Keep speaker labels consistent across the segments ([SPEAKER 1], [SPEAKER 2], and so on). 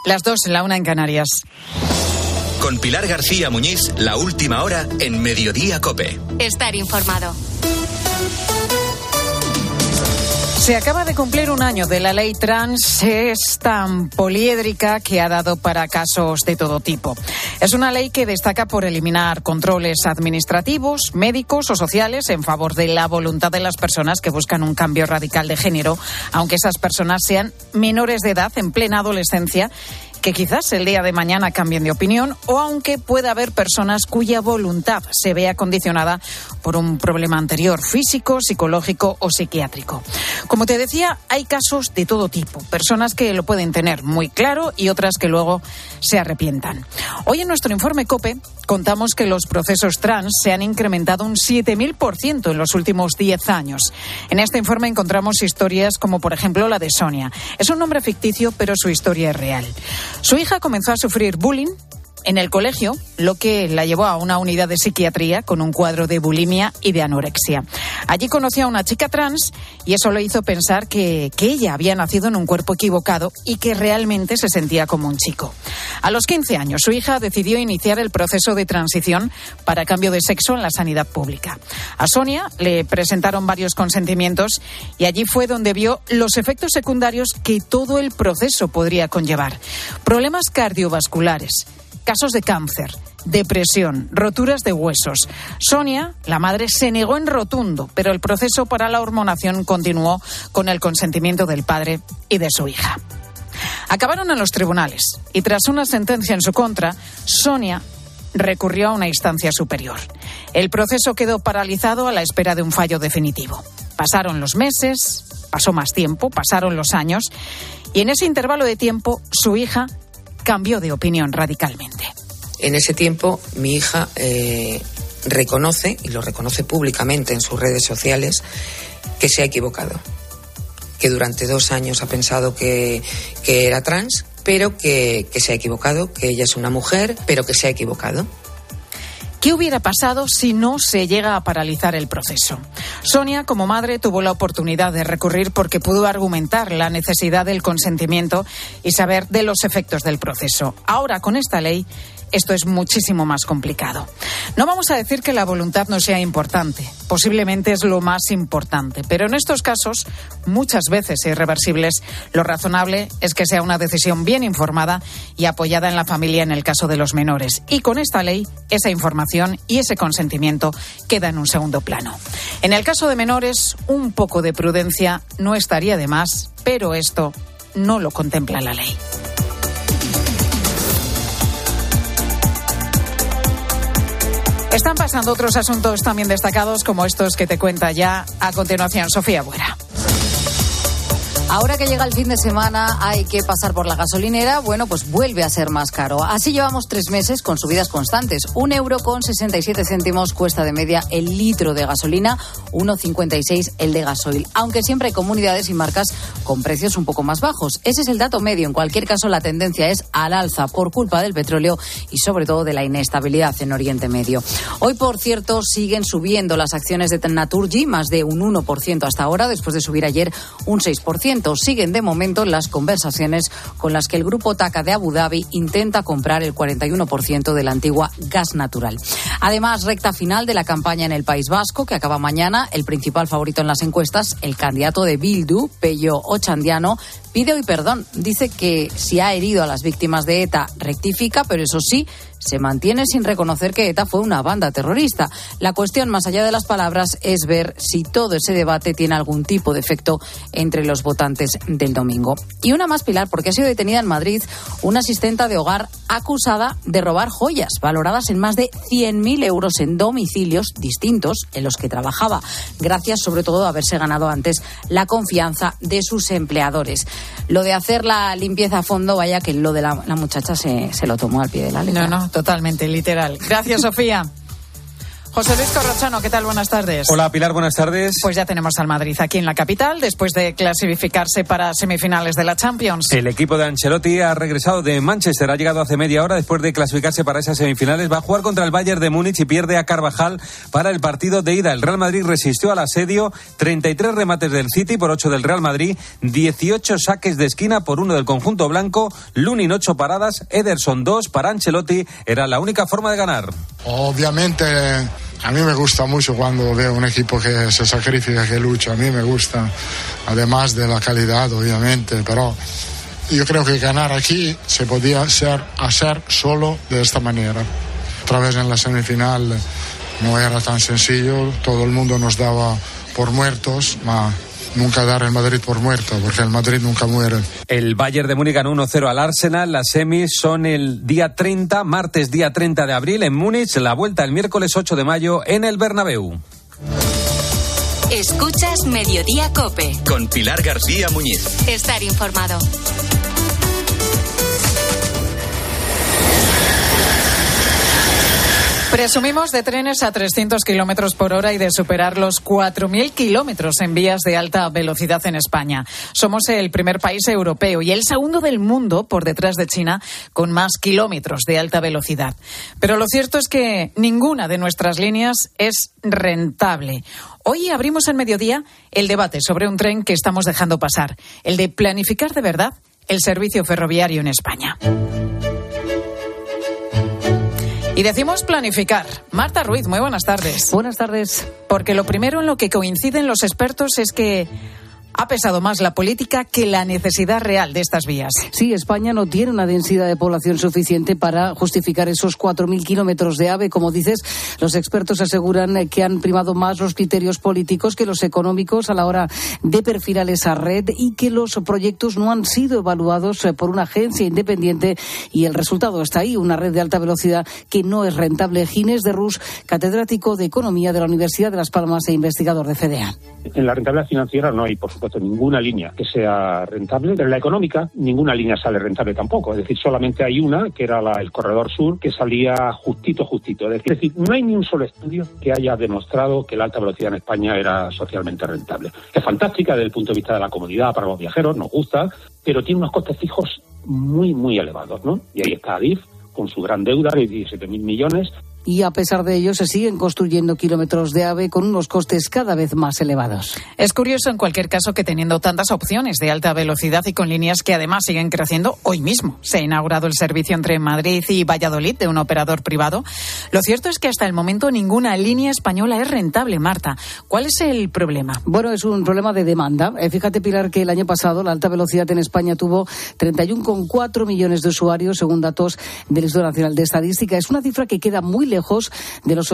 [SPEAKER 1] Las 2, la 1 en Canarias.
[SPEAKER 2] Con Pilar García Muñiz, la última hora en Mediodía COPE.
[SPEAKER 3] Estar informado.
[SPEAKER 1] Se acaba de cumplir un año de la ley trans. Es tan poliédrica que ha dado para casos de todo tipo. Es una ley que destaca por eliminar controles administrativos, médicos o sociales en favor de la voluntad de las personas que buscan un cambio radical de género, aunque esas personas sean menores de edad en plena adolescencia, que quizás el día de mañana cambien de opinión, o aunque pueda haber personas cuya voluntad se vea condicionada por un problema anterior, físico, psicológico o psiquiátrico. Como te decía, hay casos de todo tipo, personas que lo pueden tener muy claro y otras que luego se arrepientan. Hoy en nuestro informe COPE contamos que los procesos trans se han incrementado un 7.000% en los últimos 10 años. En este informe encontramos historias como, por ejemplo, la de Sonia. Es un nombre ficticio, pero su historia es real. Su hija comenzó a sufrir bullying en el colegio, lo que la llevó a una unidad de psiquiatría con un cuadro de bulimia y de anorexia. Allí conoció a una chica trans y eso le hizo pensar que ella había nacido en un cuerpo equivocado y que realmente se sentía como un chico. A los 15 años, su hija decidió iniciar el proceso de transición para cambio de sexo en la sanidad pública. A Sonia le presentaron varios consentimientos y allí fue donde vio los efectos secundarios que todo el proceso podría conllevar. Problemas cardiovasculares, casos de cáncer, depresión, roturas de huesos. Sonia, la madre, se negó en rotundo, pero el proceso para la hormonación continuó con el consentimiento del padre y de su hija. Acabaron en los tribunales y tras una sentencia en su contra, Sonia recurrió a una instancia superior. El proceso quedó paralizado a la espera de un fallo definitivo. Pasaron los meses, pasó más tiempo, pasaron los años y en ese intervalo de tiempo su hija cambió de opinión radicalmente.
[SPEAKER 4] En ese tiempo mi hija reconoce, y lo reconoce públicamente en sus redes sociales, que se ha equivocado. Que durante 2 años ha pensado que era trans, pero que se ha equivocado, que ella es una mujer, pero que se ha equivocado.
[SPEAKER 1] ¿Qué hubiera pasado si no se llega a paralizar el proceso? Sonia, como madre, tuvo la oportunidad de recurrir porque pudo argumentar la necesidad del consentimiento y saber de los efectos del proceso. Ahora, con esta ley, esto es muchísimo más complicado. No vamos a decir que la voluntad no sea importante, posiblemente es lo más importante, pero en estos casos, muchas veces irreversibles, lo razonable es que sea una decisión bien informada y apoyada en la familia en el caso de los menores. Y con esta ley, esa información y ese consentimiento queda en un segundo plano. En el caso de menores, un poco de prudencia no estaría de más, pero esto no lo contempla la ley. Están pasando otros asuntos también destacados como estos que te cuenta ya a continuación Sofía Buera.
[SPEAKER 5] Ahora que llega el fin de semana hay que pasar por la gasolinera, bueno, pues vuelve a ser más caro. Así llevamos 3 meses con subidas constantes. 1,67 € cuesta de media el litro de gasolina, 1,56 el de gasoil. Aunque siempre hay comunidades y marcas con precios un poco más bajos. Ese es el dato medio. En cualquier caso, la tendencia es al alza por culpa del petróleo y sobre todo de la inestabilidad en Oriente Medio. Hoy, por cierto, siguen subiendo las acciones de Naturgy, más de un 1% hasta ahora, después de subir ayer un 6%. Siguen de momento las conversaciones con las que el grupo TAQA de Abu Dhabi intenta comprar el 41% de la antigua Gas Natural. Además, recta final de la campaña en el País Vasco, que acaba mañana. El principal favorito en las encuestas, el candidato de Bildu, Pello Otxandiano, pide hoy perdón. Dice que si ha herido a las víctimas de ETA, rectifica, pero eso sí, se mantiene sin reconocer que ETA fue una banda terrorista. La cuestión, más allá de las palabras, es ver si todo ese debate tiene algún tipo de efecto entre los votantes del domingo. Y una más, Pilar, porque ha sido detenida en Madrid una asistenta de hogar acusada de robar joyas valoradas en más de 100.000 € en domicilios distintos en los que trabajaba, gracias sobre todo a haberse ganado antes la confianza de sus empleadores. Lo de hacer la limpieza a fondo, vaya que lo de la muchacha se lo tomó al pie de la letra.
[SPEAKER 1] No, totalmente, literal. Gracias, Sofía. José Luis Corrochano, ¿qué tal? Buenas tardes.
[SPEAKER 3] Hola Pilar, buenas tardes.
[SPEAKER 1] Pues ya tenemos al Madrid aquí en la capital, después de clasificarse para semifinales de la Champions.
[SPEAKER 3] El equipo de Ancelotti ha regresado de Manchester, ha llegado hace media hora después de clasificarse para esas semifinales. Va a jugar contra el Bayern de Múnich y pierde a Carvajal para el partido de ida. El Real Madrid resistió al asedio, 33 remates del City por 8 del Real Madrid, 18 saques de esquina por 1 del conjunto blanco, Lunin 8 paradas, Ederson 2. Para Ancelotti era la única forma de ganar.
[SPEAKER 6] Obviamente a mí me gusta mucho cuando veo un equipo que se sacrifica, que lucha. A mí me gusta, además de la calidad, obviamente, pero yo creo que ganar aquí se podía hacer solo de esta manera. Otra vez en la semifinal no era tan sencillo, todo el mundo nos daba por muertos, nunca dar el Madrid por muerto, porque el Madrid nunca muere.
[SPEAKER 3] El Bayern de Múnich ganó 1-0 al Arsenal. Las semis son el día 30, martes día 30 de abril en Múnich. La vuelta el miércoles 8 de mayo en el Bernabéu.
[SPEAKER 7] Escuchas Mediodía COPE.
[SPEAKER 2] Con Pilar García Muñiz.
[SPEAKER 7] Estar informado.
[SPEAKER 1] Presumimos de trenes a 300 kilómetros por hora y de superar los 4.000 kilómetros en vías de alta velocidad en España. Somos el primer país europeo y el segundo del mundo, por detrás de China, con más kilómetros de alta velocidad. Pero lo cierto es que ninguna de nuestras líneas es rentable. Hoy abrimos en Mediodía el debate sobre un tren que estamos dejando pasar, el de planificar de verdad el servicio ferroviario en España. Y decimos planificar. Marta Ruiz, muy buenas tardes.
[SPEAKER 5] Buenas tardes.
[SPEAKER 1] Porque lo primero en lo que coinciden los expertos es que ha pesado más la política que la necesidad real de estas vías.
[SPEAKER 8] Sí, España no tiene una densidad de población suficiente para justificar esos 4.000 kilómetros de AVE. Como dices, los expertos aseguran que han primado más los criterios políticos que los económicos a la hora de perfilar esa red y que los proyectos no han sido evaluados por una agencia independiente y el resultado está ahí, una red de alta velocidad que no es rentable. Ginés de Rus, catedrático de Economía de la Universidad de Las Palmas e investigador de FEDEA.
[SPEAKER 9] En la rentabilidad financiera no hay, por supuesto, ninguna línea que sea rentable, pero en la económica ninguna línea sale rentable tampoco. Es decir, solamente hay una, que era el Corredor Sur, que salía justito. Es decir, no hay ni un solo estudio que haya demostrado que la alta velocidad en España era socialmente rentable. Es fantástica desde el punto de vista de la comodidad para los viajeros, nos gusta, pero tiene unos costes fijos muy, muy elevados, ¿no? Y ahí está Adif, con su gran deuda de 17.000 millones.
[SPEAKER 8] Y a pesar de ello se siguen construyendo kilómetros de AVE con unos costes cada vez más elevados.
[SPEAKER 1] Es curioso en cualquier caso que teniendo tantas opciones de alta velocidad y con líneas que además siguen creciendo, hoy mismo se ha inaugurado el servicio entre Madrid y Valladolid de un operador privado. Lo cierto es que hasta el momento ninguna línea española es rentable, Marta. ¿Cuál es el problema?
[SPEAKER 8] Bueno, es un problema de demanda. Fíjate, Pilar, que el año pasado la alta velocidad en España tuvo 31,4 millones de usuarios según datos del Instituto Nacional de Estadística. Es una cifra que queda muy lejos de los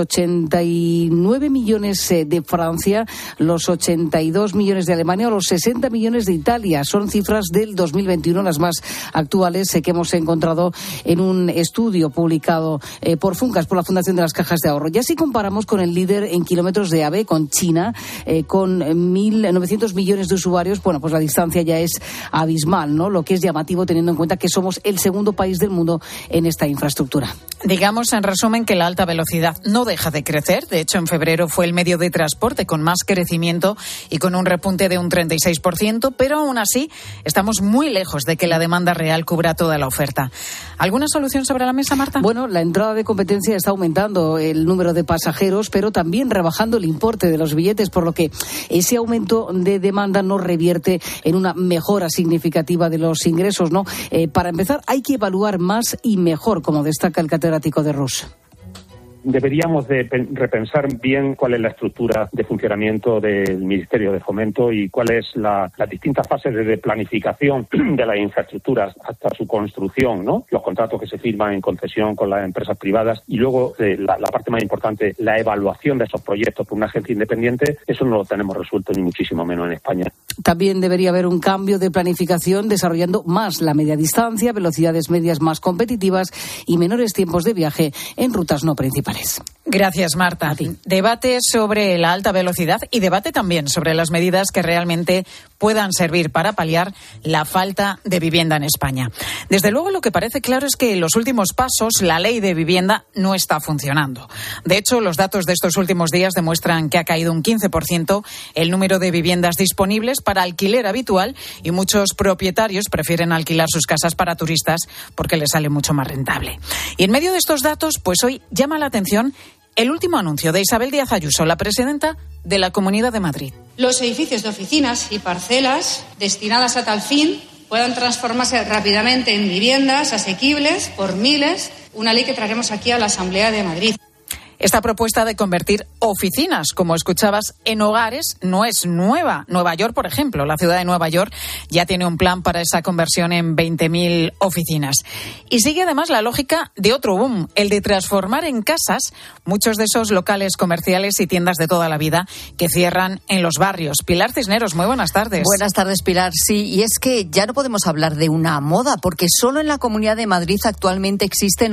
[SPEAKER 8] 89 millones de Francia, los 82 millones de Alemania o los 60 millones de Italia. Son cifras del 2021, las más actuales que hemos encontrado en un estudio publicado por Funcas, por la Fundación de las Cajas de Ahorro. Ya si comparamos con el líder en kilómetros de AVE, con China, con 1.900 millones de usuarios, bueno, pues la distancia ya es abismal, ¿no? Lo que es llamativo teniendo en cuenta que somos el segundo país del mundo en esta infraestructura.
[SPEAKER 1] Digamos, en resumen, que la alta velocidad no deja de crecer. De hecho, en febrero fue el medio de transporte con más crecimiento y con un repunte de un 36%, pero aún así estamos muy lejos de que la demanda real cubra toda la oferta. ¿Alguna solución sobre la mesa, Marta?
[SPEAKER 8] Bueno, la entrada de competencia está aumentando el número de pasajeros, pero también rebajando el importe de los billetes, por lo que ese aumento de demanda no revierte en una mejora significativa de los ingresos, ¿no? Para empezar, hay que evaluar más y mejor, como destaca el catedrático de Rus.
[SPEAKER 9] Deberíamos de repensar bien cuál es la estructura de funcionamiento del Ministerio de Fomento y cuáles las distintas fases de planificación de las infraestructuras hasta su construcción, ¿no? Los contratos que se firman en concesión con las empresas privadas y luego la parte más importante, la evaluación de esos proyectos por una agencia independiente. Eso no lo tenemos resuelto ni muchísimo menos en España.
[SPEAKER 8] También debería haber un cambio de planificación desarrollando más la media distancia, velocidades medias más competitivas y menores tiempos de viaje en rutas no principales.
[SPEAKER 1] Gracias, Marta. Debate sobre la alta velocidad y debate también sobre las medidas que realmente puedan servir para paliar la falta de vivienda en España. Desde luego, lo que parece claro es que en los últimos pasos la ley de vivienda no está funcionando. De hecho, los datos de estos últimos días demuestran que ha caído un 15% el número de viviendas disponibles para alquiler habitual y muchos propietarios prefieren alquilar sus casas para turistas porque les sale mucho más rentable. Y en medio de estos datos, pues hoy llama la atención el último anuncio de Isabel Díaz Ayuso, la presidenta de la Comunidad de Madrid.
[SPEAKER 10] Los edificios de oficinas y parcelas destinadas a tal fin puedan transformarse rápidamente en viviendas asequibles por miles, una ley que traeremos aquí a la Asamblea de Madrid.
[SPEAKER 1] Esta propuesta de convertir oficinas, como escuchabas, en hogares no es nueva. Nueva York, por ejemplo, la ciudad de Nueva York ya tiene un plan para esa conversión en 20.000 oficinas. Y sigue además la lógica de otro boom, el de transformar en casas muchos de esos locales comerciales y tiendas de toda la vida que cierran en los barrios. Pilar Cisneros, muy buenas tardes.
[SPEAKER 5] Buenas tardes, Pilar. Sí, y es que ya no podemos hablar de una moda, porque solo en la Comunidad de Madrid actualmente existen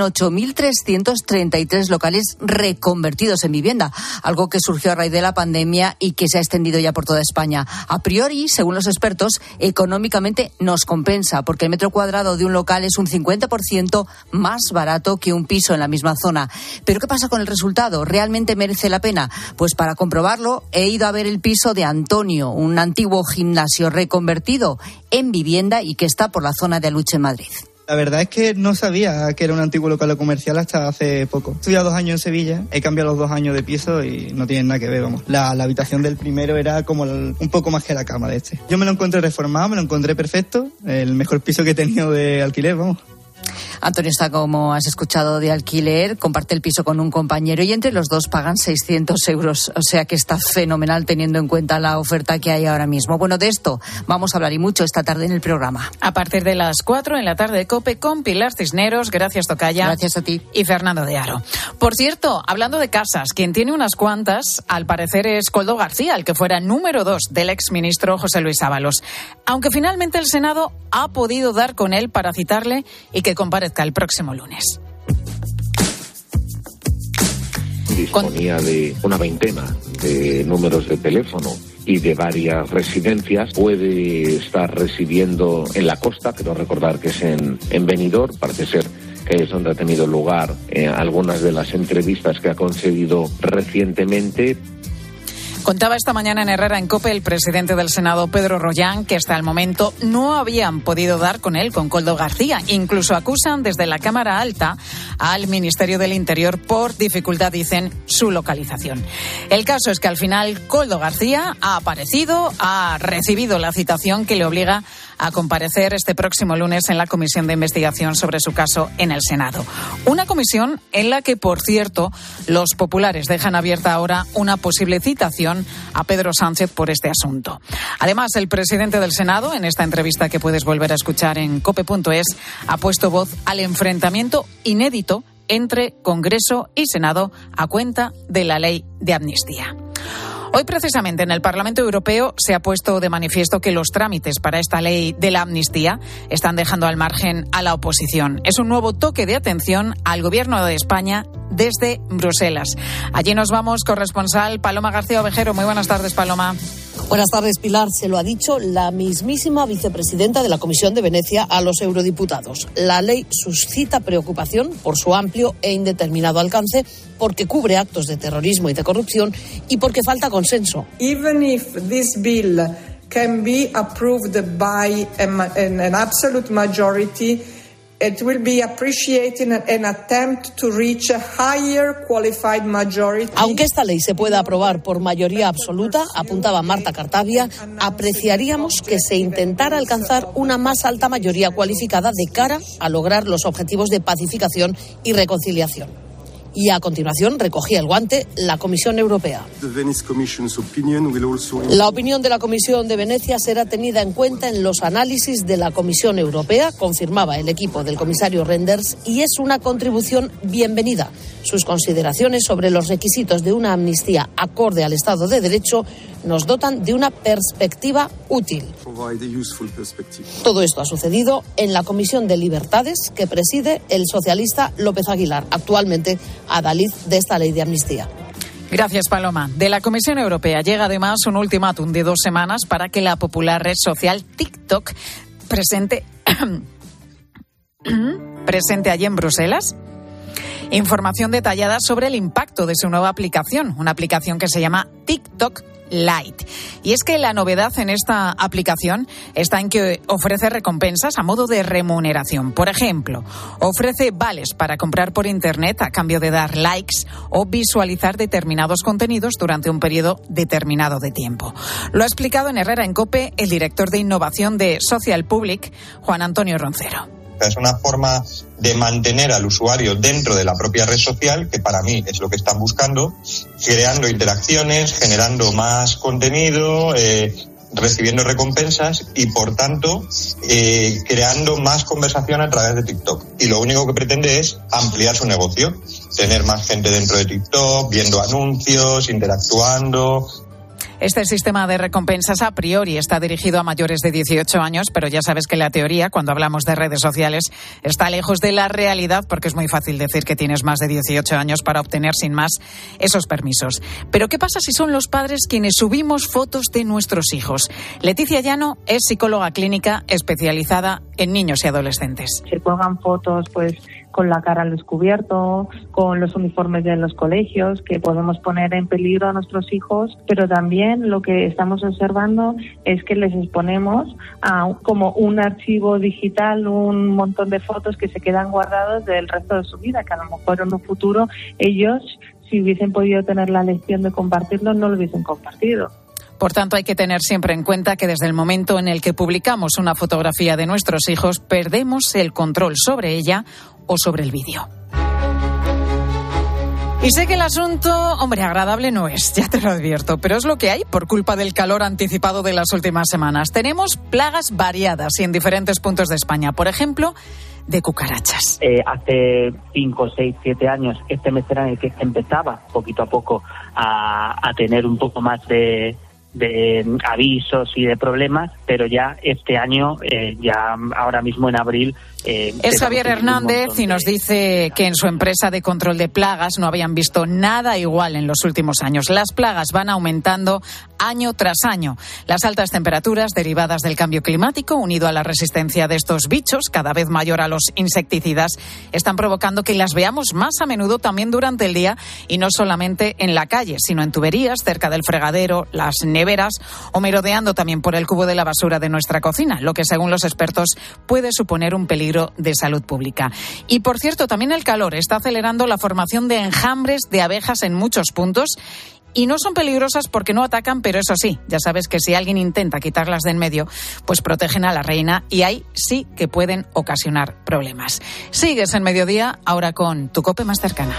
[SPEAKER 5] 8.333 locales reconvertidos en vivienda, algo que surgió a raíz de la pandemia y que se ha extendido ya por toda España. A priori, según los expertos, económicamente nos compensa, porque el metro cuadrado de un local es un 50% más barato que un piso en la misma zona. ¿Pero qué pasa con el resultado? ¿Realmente merece la pena? Pues para comprobarlo, he ido a ver el piso de Antonio, un antiguo gimnasio reconvertido en vivienda y que está por la zona de Aluche, en Madrid.
[SPEAKER 11] La verdad es que no sabía que era un antiguo local comercial hasta hace poco. He estudiado 2 años en Sevilla, he cambiado los 2 años de piso y no tienen nada que ver, vamos. La habitación del primero era como un poco más que la cama de este. Yo me lo encontré reformado, me lo encontré perfecto, el mejor piso que he tenido de alquiler, vamos.
[SPEAKER 5] Antonio está, como has escuchado, de alquiler, comparte el piso con un compañero y entre los dos pagan 600 euros. O sea que está fenomenal teniendo en cuenta la oferta que hay ahora mismo. Bueno, de esto vamos a hablar y mucho esta tarde en el programa.
[SPEAKER 1] A partir de las 4 en la tarde de COPE con Pilar Cisneros. Gracias, tocaya.
[SPEAKER 5] Gracias a ti.
[SPEAKER 1] Y Fernando de Aro. Por cierto, hablando de casas, quien tiene unas cuantas, al parecer es Koldo García, el que fuera número 2 del exministro José Luis Ábalos. Aunque finalmente el Senado ha podido dar con él para citarle y que comparezca el próximo lunes.
[SPEAKER 12] Disponía de una veintena de números de teléfono y de varias residencias. Puede estar residiendo en la costa, quiero recordar que es en Benidorm. Parece ser que es donde ha tenido lugar algunas de las entrevistas que ha concedido recientemente.
[SPEAKER 1] Contaba esta mañana en Herrera en COPE el presidente del Senado, Pedro Rollán, que hasta el momento no habían podido dar con él, con Koldo García. Incluso acusan desde la Cámara Alta al Ministerio del Interior por dificultad, dicen, su localización. El caso es que al final Koldo García ha aparecido, ha recibido la citación que le obliga a comparecer este próximo lunes en la comisión de investigación sobre su caso en el Senado. Una comisión en la que, por cierto, los populares dejan abierta ahora una posible citación a Pedro Sánchez por este asunto. Además, el presidente del Senado, en esta entrevista que puedes volver a escuchar en cope.es, ha puesto voz al enfrentamiento inédito entre Congreso y Senado a cuenta de la ley de amnistía. Hoy, precisamente, en el Parlamento Europeo se ha puesto de manifiesto que los trámites para esta ley de la amnistía están dejando al margen a la oposición. Es un nuevo toque de atención al Gobierno de España desde Bruselas. Allí nos vamos, corresponsal Paloma García Ovejero. Muy buenas tardes, Paloma.
[SPEAKER 13] Buenas tardes, Pilar. Se lo ha dicho la mismísima vicepresidenta de la Comisión de Venecia a los eurodiputados. La ley suscita preocupación por su amplio e indeterminado alcance, porque cubre actos de terrorismo y de corrupción y porque falta consenso.
[SPEAKER 14] Even if this bill can be approved by an absolute majority, it will be appreciated an attempt to reach a higher qualified majority.
[SPEAKER 13] Aunque esta ley se pueda aprobar por mayoría absoluta, apuntaba Marta Cartabia, apreciaríamos que se intentara alcanzar una más alta mayoría cualificada de cara a lograr los objetivos de pacificación y reconciliación. Y a continuación recogía el guante la Comisión Europea. La opinión de la Comisión de Venecia será tenida en cuenta en los análisis de la Comisión Europea, confirmaba el equipo del comisario Reynders, y es una contribución bienvenida. Sus consideraciones sobre los requisitos de una amnistía acorde al Estado de Derecho nos dotan de una perspectiva útil. Todo esto ha sucedido en la Comisión de Libertades que preside el socialista López Aguilar, actualmente adalid de esta ley de amnistía.
[SPEAKER 1] Gracias, Paloma. De la Comisión Europea llega además un ultimátum de 2 semanas para que la popular red social TikTok presente allí en Bruselas información detallada sobre el impacto de su nueva aplicación, una aplicación que se llama TikTok Lite. Y es que la novedad en esta aplicación está en que ofrece recompensas a modo de remuneración. Por ejemplo, ofrece vales para comprar por Internet a cambio de dar likes o visualizar determinados contenidos durante un periodo determinado de tiempo. Lo ha explicado en Herrera en COPE el director de innovación de Social Public, Juan Antonio Roncero.
[SPEAKER 15] Es una forma de mantener al usuario dentro de la propia red social, que para mí es lo que están buscando, creando interacciones, generando más contenido, recibiendo recompensas y, por tanto, creando más conversación a través de TikTok. Y lo único que pretende es ampliar su negocio, tener más gente dentro de TikTok, viendo anuncios, interactuando.
[SPEAKER 1] Este sistema de recompensas a priori está dirigido a mayores de 18 años, pero ya sabes que la teoría, cuando hablamos de redes sociales, está lejos de la realidad, porque es muy fácil decir que tienes más de 18 años para obtener sin más esos permisos. Pero ¿qué pasa si son los padres quienes subimos fotos de nuestros hijos? Leticia Llano es psicóloga clínica especializada en niños y adolescentes.
[SPEAKER 16] Se cuelgan fotos, pues, con la cara al descubierto, con los uniformes de los colegios, que podemos poner en peligro a nuestros hijos, pero también lo que estamos observando es que les exponemos a como un archivo digital, un montón de fotos que se quedan guardados del resto de su vida, que a lo mejor en un futuro ellos, si hubiesen podido tener la elección de compartirlo, no lo hubiesen compartido.
[SPEAKER 1] Por tanto, hay que tener siempre en cuenta que desde el momento en el que publicamos una fotografía de nuestros hijos, perdemos el control sobre ella o sobre el vídeo. Y sé que el asunto, hombre, agradable no es, ya te lo advierto, pero es lo que hay por culpa del calor anticipado de las últimas semanas. Tenemos plagas variadas y en diferentes puntos de España, por ejemplo, de cucarachas.
[SPEAKER 17] Hace 5, 6, 7 años, este mes era en el que empezaba poquito a poco a tener un poco más de avisos y de problemas, pero ya este año, ya ahora mismo en abril...
[SPEAKER 1] Es Javier Hernández y nos dice que en su empresa de control de plagas no habían visto nada igual en los últimos años. Las plagas van aumentando año tras año. Las altas temperaturas derivadas del cambio climático, unido a la resistencia de estos bichos, cada vez mayor a los insecticidas, están provocando que las veamos más a menudo también durante el día y no solamente en la calle, sino en tuberías, cerca del fregadero, las neveras o merodeando también por el cubo de la basura de nuestra cocina, lo que según los expertos puede suponer un peligro de salud pública. Y por cierto, también el calor está acelerando la formación de enjambres de abejas en muchos puntos. Y no son peligrosas porque no atacan, pero eso sí, ya sabes que si alguien intenta quitarlas de en medio, pues protegen a la reina y ahí sí que pueden ocasionar problemas. Sigues en Mediodía, ahora con tu COPE más cercana.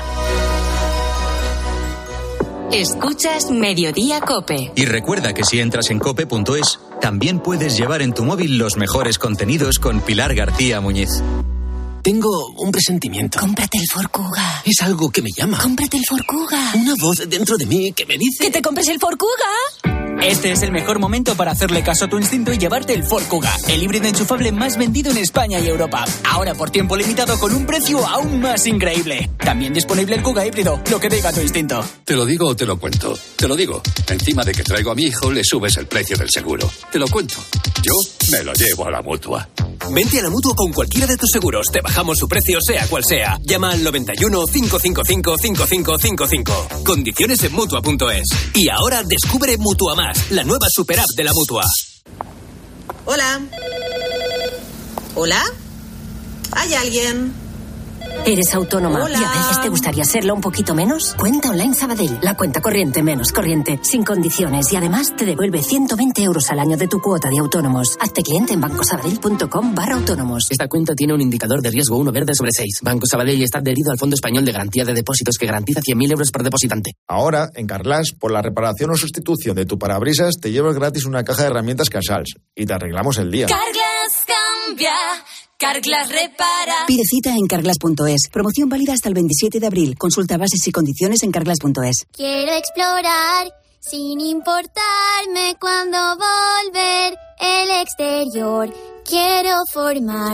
[SPEAKER 7] Escuchas Mediodía COPE.
[SPEAKER 2] Y recuerda que si entras en cope.es, también puedes llevar en tu móvil los mejores contenidos con Pilar García Muñiz.
[SPEAKER 18] Tengo un presentimiento.
[SPEAKER 19] Cómprate el Ford Kuga.
[SPEAKER 18] Es algo que me llama.
[SPEAKER 19] Cómprate el Ford Kuga.
[SPEAKER 18] Una voz dentro de mí que me dice...
[SPEAKER 19] ¡Que te compres el Ford Kuga!
[SPEAKER 20] Este es el mejor momento para hacerle caso a tu instinto y llevarte el Ford Kuga, el híbrido enchufable más vendido en España y Europa. Ahora por tiempo limitado con un precio aún más increíble. También disponible el Kuga híbrido, lo que diga tu instinto.
[SPEAKER 21] ¿Te lo digo o te lo cuento? Te lo digo. Encima de que traigo a mi hijo, le subes el precio del seguro. Te lo cuento. Yo me lo llevo a la Mutua.
[SPEAKER 18] Vente a la Mutua con cualquiera de tus seguros. Te bajamos su precio, sea cual sea. Llama al 91 555 5555. Condiciones en Mutua.es. Y ahora descubre Mutua Más, la nueva super app de la Mutua.
[SPEAKER 22] Hola. ¿Hola? ¿Hay alguien?
[SPEAKER 19] ¿Eres autónoma?
[SPEAKER 22] Hola.
[SPEAKER 19] ¿Y a veces te gustaría serlo un poquito menos? Cuenta Online Sabadell. La cuenta corriente menos corriente, sin condiciones y además te devuelve 120 euros al año de tu cuota de autónomos. Hazte cliente en bancosabadell.com/autónomos.
[SPEAKER 23] Esta cuenta tiene un indicador de riesgo 1 verde sobre 6. Banco Sabadell está adherido al Fondo Español de Garantía de Depósitos que garantiza 100.000 euros por depositante.
[SPEAKER 24] Ahora, en Carglass, por la reparación o sustitución de tu parabrisas, te llevas gratis una caja de herramientas Casals y te arreglamos el día.
[SPEAKER 25] Carglass cambia. Carglass repara.
[SPEAKER 26] Pide cita en carglass.es. Promoción válida hasta el 27 de abril. Consulta bases y condiciones en carglass.es.
[SPEAKER 27] Quiero explorar sin importarme cuándo volver el exterior. Quiero formar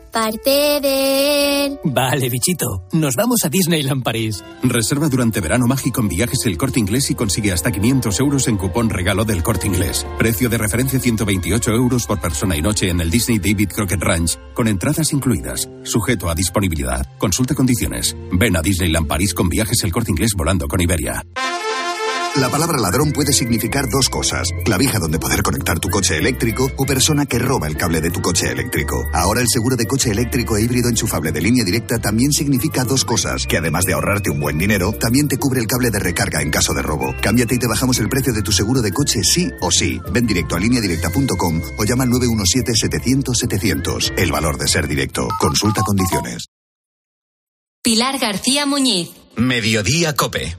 [SPEAKER 27] parte de él.
[SPEAKER 20] Vale, bichito. Nos vamos a Disneyland París.
[SPEAKER 3] Reserva durante verano mágico en Viajes El Corte Inglés y consigue hasta 500 euros en cupón regalo del Corte Inglés. Precio de referencia 128 euros por persona y noche en el Disney David Crockett Ranch, con entradas incluidas. Sujeto a disponibilidad. Consulta condiciones. Ven a Disneyland París con Viajes El Corte Inglés volando con Iberia.
[SPEAKER 4] La palabra ladrón puede significar dos cosas: clavija donde poder conectar tu coche eléctrico o persona que roba el cable de tu coche eléctrico. Ahora el seguro de coche eléctrico e híbrido enchufable de Línea Directa también significa dos cosas, que además de ahorrarte un buen dinero, también te cubre el cable de recarga en caso de robo. Cámbiate y te bajamos el precio de tu seguro de coche sí o sí. Ven directo a lineadirecta.com o llama al 917-700-700. El valor de ser directo. Consulta condiciones.
[SPEAKER 7] Pilar García Muñiz.
[SPEAKER 2] Mediodía COPE.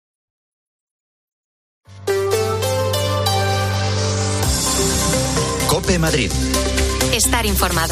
[SPEAKER 2] COPE Madrid.
[SPEAKER 7] Estar informado.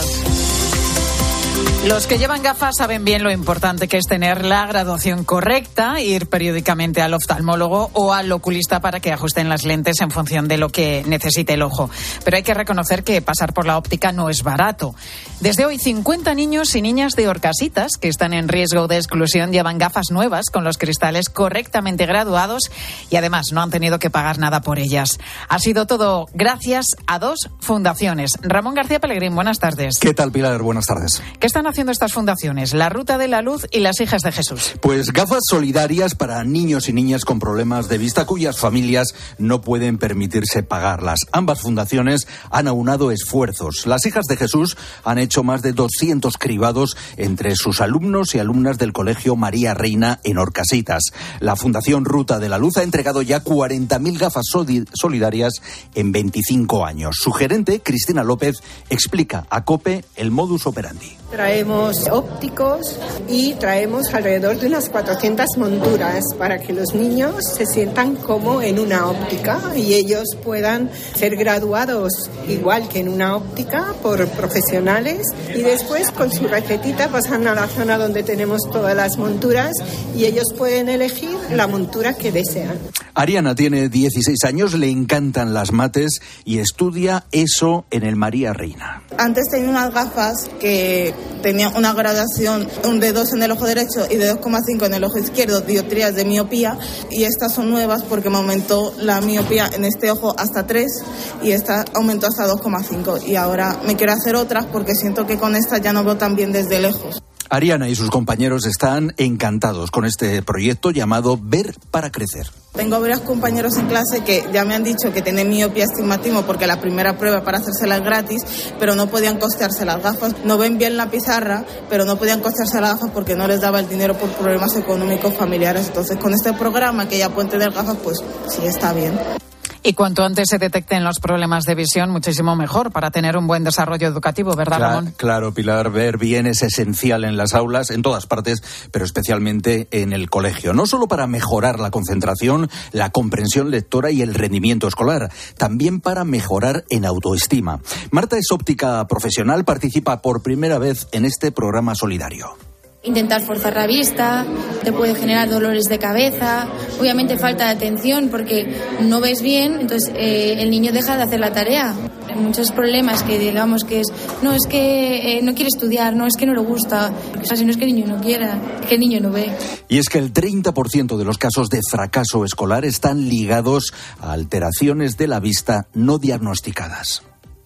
[SPEAKER 1] Los que llevan gafas saben bien lo importante que es tener la graduación correcta, ir periódicamente al oftalmólogo o al oculista para que ajusten las lentes en función de lo que necesite el ojo. Pero hay que reconocer que pasar por la óptica no es barato. Desde hoy, 50 niños y niñas de Orcasitas que están en riesgo de exclusión llevan gafas nuevas con los cristales correctamente graduados y además no han tenido que pagar nada por ellas. Ha sido todo gracias a dos fundaciones. Ramón García Pellegrín, buenas tardes.
[SPEAKER 6] ¿Qué tal, Pilar? Buenas tardes.
[SPEAKER 1] ¿Qué están haciendo estas fundaciones? La Ruta de la Luz y las Hijas de Jesús.
[SPEAKER 6] Pues gafas solidarias para niños y niñas con problemas de vista cuyas familias no pueden permitirse pagarlas. Ambas fundaciones han aunado esfuerzos. Las Hijas de Jesús han hecho más de 200 cribados entre sus alumnos y alumnas del Colegio María Reina en Orcasitas. La Fundación Ruta de la Luz ha entregado ya 40.000 gafas solidarias en 25 años. Su gerente, Cristina López, explica a COPE el modus operandi.
[SPEAKER 8] Traemos ópticos y traemos alrededor de unas 400 monturas para que los niños se sientan como en una óptica y ellos puedan ser graduados igual que en una óptica por profesionales y después con su recetita pasan a la zona donde tenemos todas las monturas y ellos pueden elegir la montura que desean.
[SPEAKER 6] Ariana tiene 16 años, le encantan las mates y estudia eso en el María Reina.
[SPEAKER 9] Antes tenía unas gafas que tenían una graduación de 2 en el ojo derecho y de 2,5 en el ojo izquierdo, dioptrías de miopía, y estas son nuevas porque me aumentó la miopía en este ojo hasta 3 y esta aumentó hasta 2,5 y ahora me quiero hacer otras porque siento que con esta ya no veo tan bien desde lejos.
[SPEAKER 6] Ariana y sus compañeros están encantados con este proyecto llamado Ver para Crecer.
[SPEAKER 9] Tengo varios compañeros en clase que ya me han dicho que tienen miopía, astigmatismo, porque la primera prueba para hacérsela es gratis, pero no podían costearse las gafas. No ven bien la pizarra, pero no podían costearse las gafas porque no les daba el dinero por problemas económicos familiares. Entonces, con este programa que ya pueden tener gafas, pues sí está bien.
[SPEAKER 1] Y cuanto antes se detecten los problemas de visión, muchísimo mejor para tener un buen desarrollo educativo, ¿verdad, Ramón?
[SPEAKER 6] Claro, Pilar, ver bien es esencial en las aulas, en todas partes, pero especialmente en el colegio. No solo para mejorar la concentración, la comprensión lectora y el rendimiento escolar, también para mejorar en autoestima. Marta es óptica profesional, participa por primera vez en este programa solidario.
[SPEAKER 10] Intentar forzar la vista, te puede generar dolores de cabeza, obviamente falta de atención porque no ves bien, entonces el niño deja de hacer la tarea. Hay muchos problemas que digamos que es, no es que no quiere estudiar, no es que no le gusta, o sea, si no es que el niño no quiera, es que el niño no ve.
[SPEAKER 6] Y es que el 30% de los casos de fracaso escolar están ligados a alteraciones de la vista no diagnosticadas.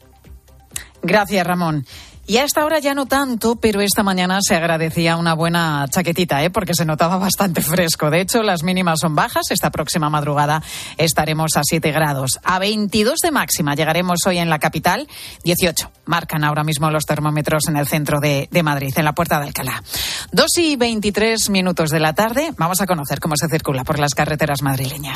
[SPEAKER 1] Gracias, Ramón. Y a esta hora ya no tanto, pero esta mañana se agradecía una buena chaquetita, porque se notaba bastante fresco. De hecho, las mínimas son bajas. Esta próxima madrugada estaremos a 7 grados. A 22 de máxima llegaremos hoy en la capital. 18 marcan ahora mismo los termómetros en el centro de Madrid, en la Puerta de Alcalá. 2:23 de la tarde. Vamos a conocer cómo se circula por las carreteras madrileñas.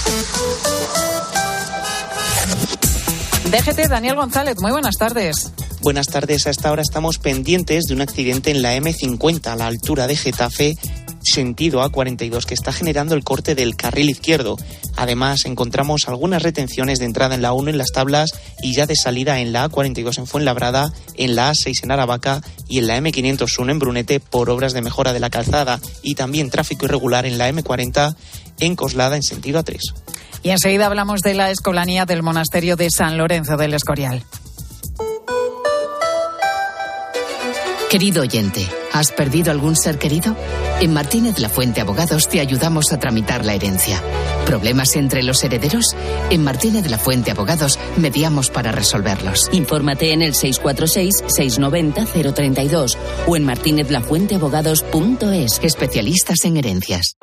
[SPEAKER 1] DGT, Daniel González, muy buenas tardes.
[SPEAKER 11] Buenas tardes. A esta hora estamos pendientes de un accidente en la M50 a la altura de Getafe, sentido A42, que está generando el corte del carril izquierdo. Además, encontramos algunas retenciones de entrada en la 1 en Las Tablas y ya de salida en la A42 en Fuenlabrada, en la A6 en Aravaca y en la M501 en Brunete por obras de mejora de la calzada, y también tráfico irregular en la M40 en Coslada en sentido A3.
[SPEAKER 1] Y enseguida hablamos de la escolanía del monasterio de San Lorenzo del Escorial.
[SPEAKER 5] Querido oyente, ¿has perdido algún ser querido? En Martínez Lafuente Abogados te ayudamos a tramitar la herencia. ¿Problemas entre los herederos? En Martínez Lafuente Abogados mediamos para resolverlos.
[SPEAKER 12] Infórmate en el 646-690-032 o en martinezlafuenteabogados.es.
[SPEAKER 5] Especialistas en herencias.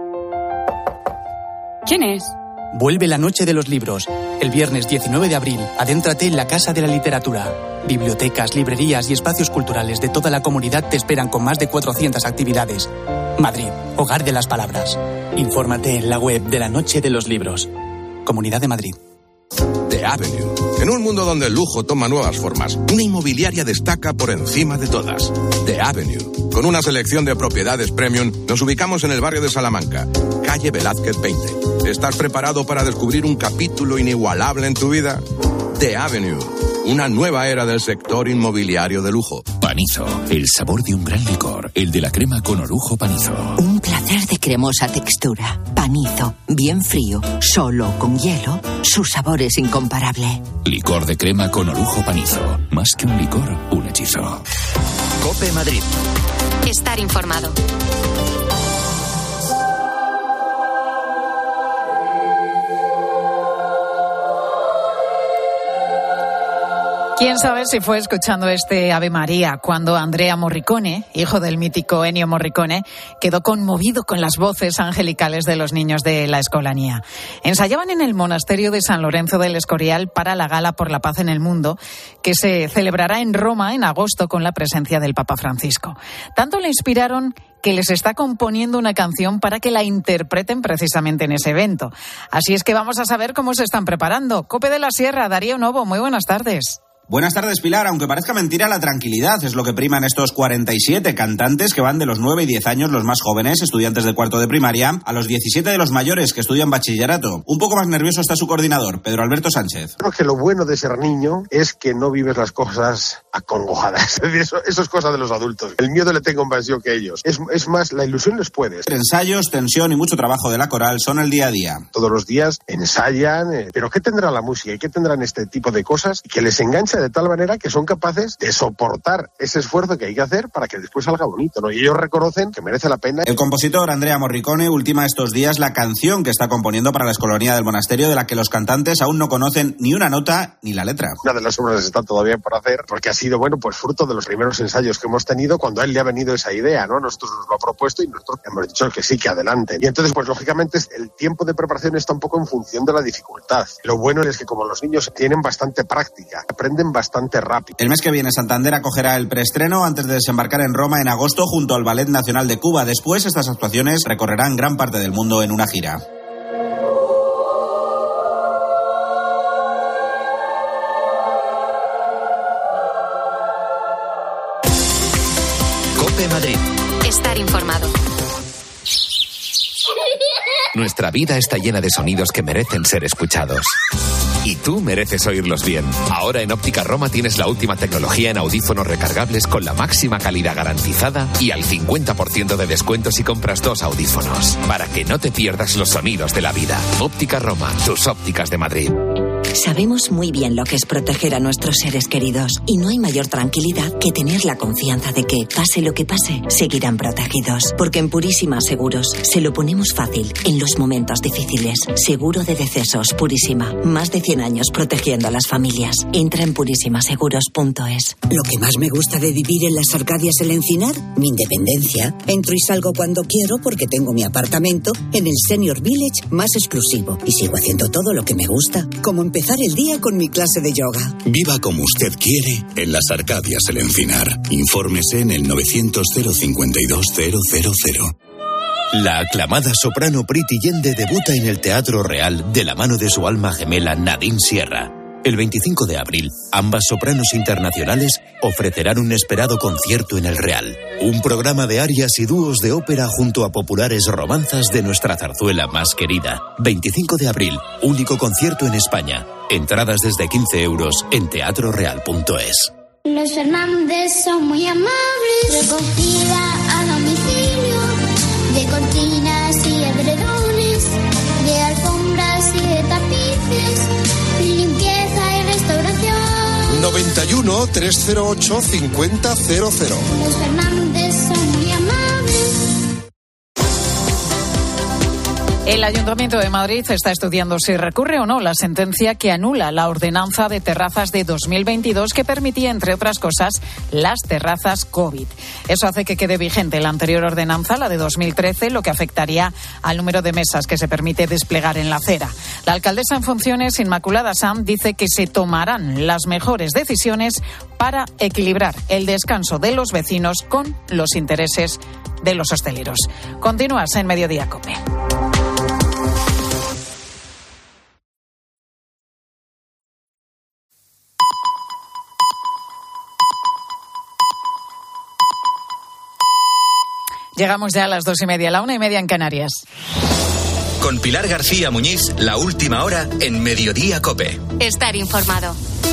[SPEAKER 13] ¿Quién es?
[SPEAKER 20] Vuelve la Noche de los Libros. El viernes 19 de abril, adéntrate en la Casa de la Literatura. Bibliotecas, librerías y espacios culturales de toda la comunidad te esperan con más de 400 actividades. Madrid, hogar de las palabras. Infórmate en la web de la Noche de los Libros. Comunidad de Madrid.
[SPEAKER 14] The Avenue. En un mundo donde el lujo toma nuevas formas, una inmobiliaria destaca por encima de todas. The Avenue. Con una selección de propiedades premium, nos ubicamos en el barrio de Salamanca, calle Velázquez 20. ¿Estás preparado para descubrir un capítulo inigualable en tu vida? The Avenue. Una nueva era del sector inmobiliario de lujo.
[SPEAKER 15] Panizo, el sabor de un gran licor, el de la crema con orujo Panizo.
[SPEAKER 16] Un placer de cremosa textura. Panizo, bien frío, solo con hielo, su sabor es incomparable.
[SPEAKER 15] Licor de crema con orujo Panizo. Más que un licor, un hechizo.
[SPEAKER 2] COPE Madrid.
[SPEAKER 7] Estar informado.
[SPEAKER 1] ¿Quién sabe si fue escuchando este Ave María cuando Andrea Morricone, hijo del mítico Ennio Morricone, quedó conmovido con las voces angelicales de los niños de la Escolanía? Ensayaban en el monasterio de San Lorenzo del Escorial para la Gala por la Paz en el Mundo, que se celebrará en Roma en agosto con la presencia del Papa Francisco. Tanto le inspiraron que les está componiendo una canción para que la interpreten precisamente en ese evento. Así es que vamos a saber cómo se están preparando. COPE de la Sierra, Darío Novo, muy buenas tardes.
[SPEAKER 17] Buenas tardes, Pilar. Aunque parezca mentira, la tranquilidad es lo que prima en estos 47 cantantes que van de los 9 y 10 años, los más jóvenes, estudiantes de cuarto de primaria, a los 17 de los mayores que estudian bachillerato. Un poco más nervioso está su coordinador, Pedro Alberto Sánchez.
[SPEAKER 28] Creo que lo bueno de ser niño es que no vives las cosas acongojadas. Eso es cosa de los adultos. El miedo le tengo más yo que ellos. Es más, la ilusión les puede.
[SPEAKER 17] Ensayos, tensión y mucho trabajo de la coral son el día a día.
[SPEAKER 28] Todos los días ensayan, pero ¿qué tendrá la música y qué tendrán este tipo de cosas que les engancha de tal manera que son capaces de soportar ese esfuerzo que hay que hacer para que después salga bonito, ¿no? Y ellos reconocen que merece la pena.
[SPEAKER 17] El compositor Andrea Morricone ultima estos días la canción que está componiendo para la Escolanía del Monasterio, de la que los cantantes aún no conocen ni una nota ni la letra.
[SPEAKER 28] Una de las obras está todavía por hacer, porque ha sido, pues fruto de los primeros ensayos que hemos tenido cuando a él le ha venido esa idea, ¿no? Nosotros nos lo ha propuesto y nosotros hemos dicho que sí, que adelante. Y entonces, lógicamente, el tiempo de preparación está un poco en función de la dificultad. Lo bueno es que como los niños tienen bastante práctica, aprenden bastante rápido.
[SPEAKER 17] El mes que viene Santander acogerá el preestreno antes de desembarcar en Roma en agosto junto al Ballet Nacional de Cuba. Después, estas actuaciones recorrerán gran parte del mundo en una gira.
[SPEAKER 2] COPE Madrid.
[SPEAKER 7] Estar informado.
[SPEAKER 29] Nuestra vida está llena de sonidos que merecen ser escuchados. Y tú mereces oírlos bien. Ahora en Óptica Roma tienes la última tecnología en audífonos recargables con la máxima calidad garantizada y al 50% de descuento si compras 2 audífonos. Para que no te pierdas los sonidos de la vida. Óptica Roma, tus ópticas de Madrid.
[SPEAKER 26] Sabemos muy bien lo que es proteger a nuestros seres queridos y no hay mayor tranquilidad que tener la confianza de que, pase lo que pase, seguirán protegidos. Porque en Purísima Seguros se lo ponemos fácil en los momentos difíciles. Seguro de decesos Purísima. Más de 100 años protegiendo a las familias. Entra en purísimaseguros.es.
[SPEAKER 30] Lo que más me gusta de vivir en las Arcadias El Encinar, mi independencia. Entro y salgo cuando quiero porque tengo mi apartamento en el Senior Village más exclusivo. Y sigo haciendo todo lo que me gusta, como empezar el día con mi clase de yoga.
[SPEAKER 31] Viva como usted quiere en las Arcadias El Encinar. Infórmese en el 900-052-000.
[SPEAKER 32] La aclamada soprano Priti Yende debuta en el Teatro Real de la mano de su alma gemela Nadine Sierra. El 25 de abril, ambas sopranos internacionales ofrecerán un esperado concierto en el Real. Un programa de arias y dúos de ópera junto a populares romanzas de nuestra zarzuela más querida. 25 de abril, único concierto en España. Entradas desde 15 euros en teatroreal.es.
[SPEAKER 27] Los Fernández son muy amables. Recogida a domicilio de cortinas y edredones, de alfombras y de tapices, limpieza y restauración.
[SPEAKER 33] 91
[SPEAKER 3] 913085000.
[SPEAKER 27] Los Fernández son muy amables.
[SPEAKER 1] El Ayuntamiento de Madrid está estudiando si recurre o no la sentencia que anula la ordenanza de terrazas de 2022 que permitía, entre otras cosas, las terrazas COVID. Eso hace que quede vigente la anterior ordenanza, la de 2013, lo que afectaría al número de mesas que se permite desplegar en la acera. La alcaldesa en funciones, Inmaculada Sanz, dice que se tomarán las mejores decisiones para equilibrar el descanso de los vecinos con los intereses de los hosteleros. Continúas en Mediodía COPE. Llegamos ya a las 2:30, la 1:30 en Canarias.
[SPEAKER 2] Con Pilar García Muñiz, la última hora en Mediodía COPE.
[SPEAKER 7] Estar informado.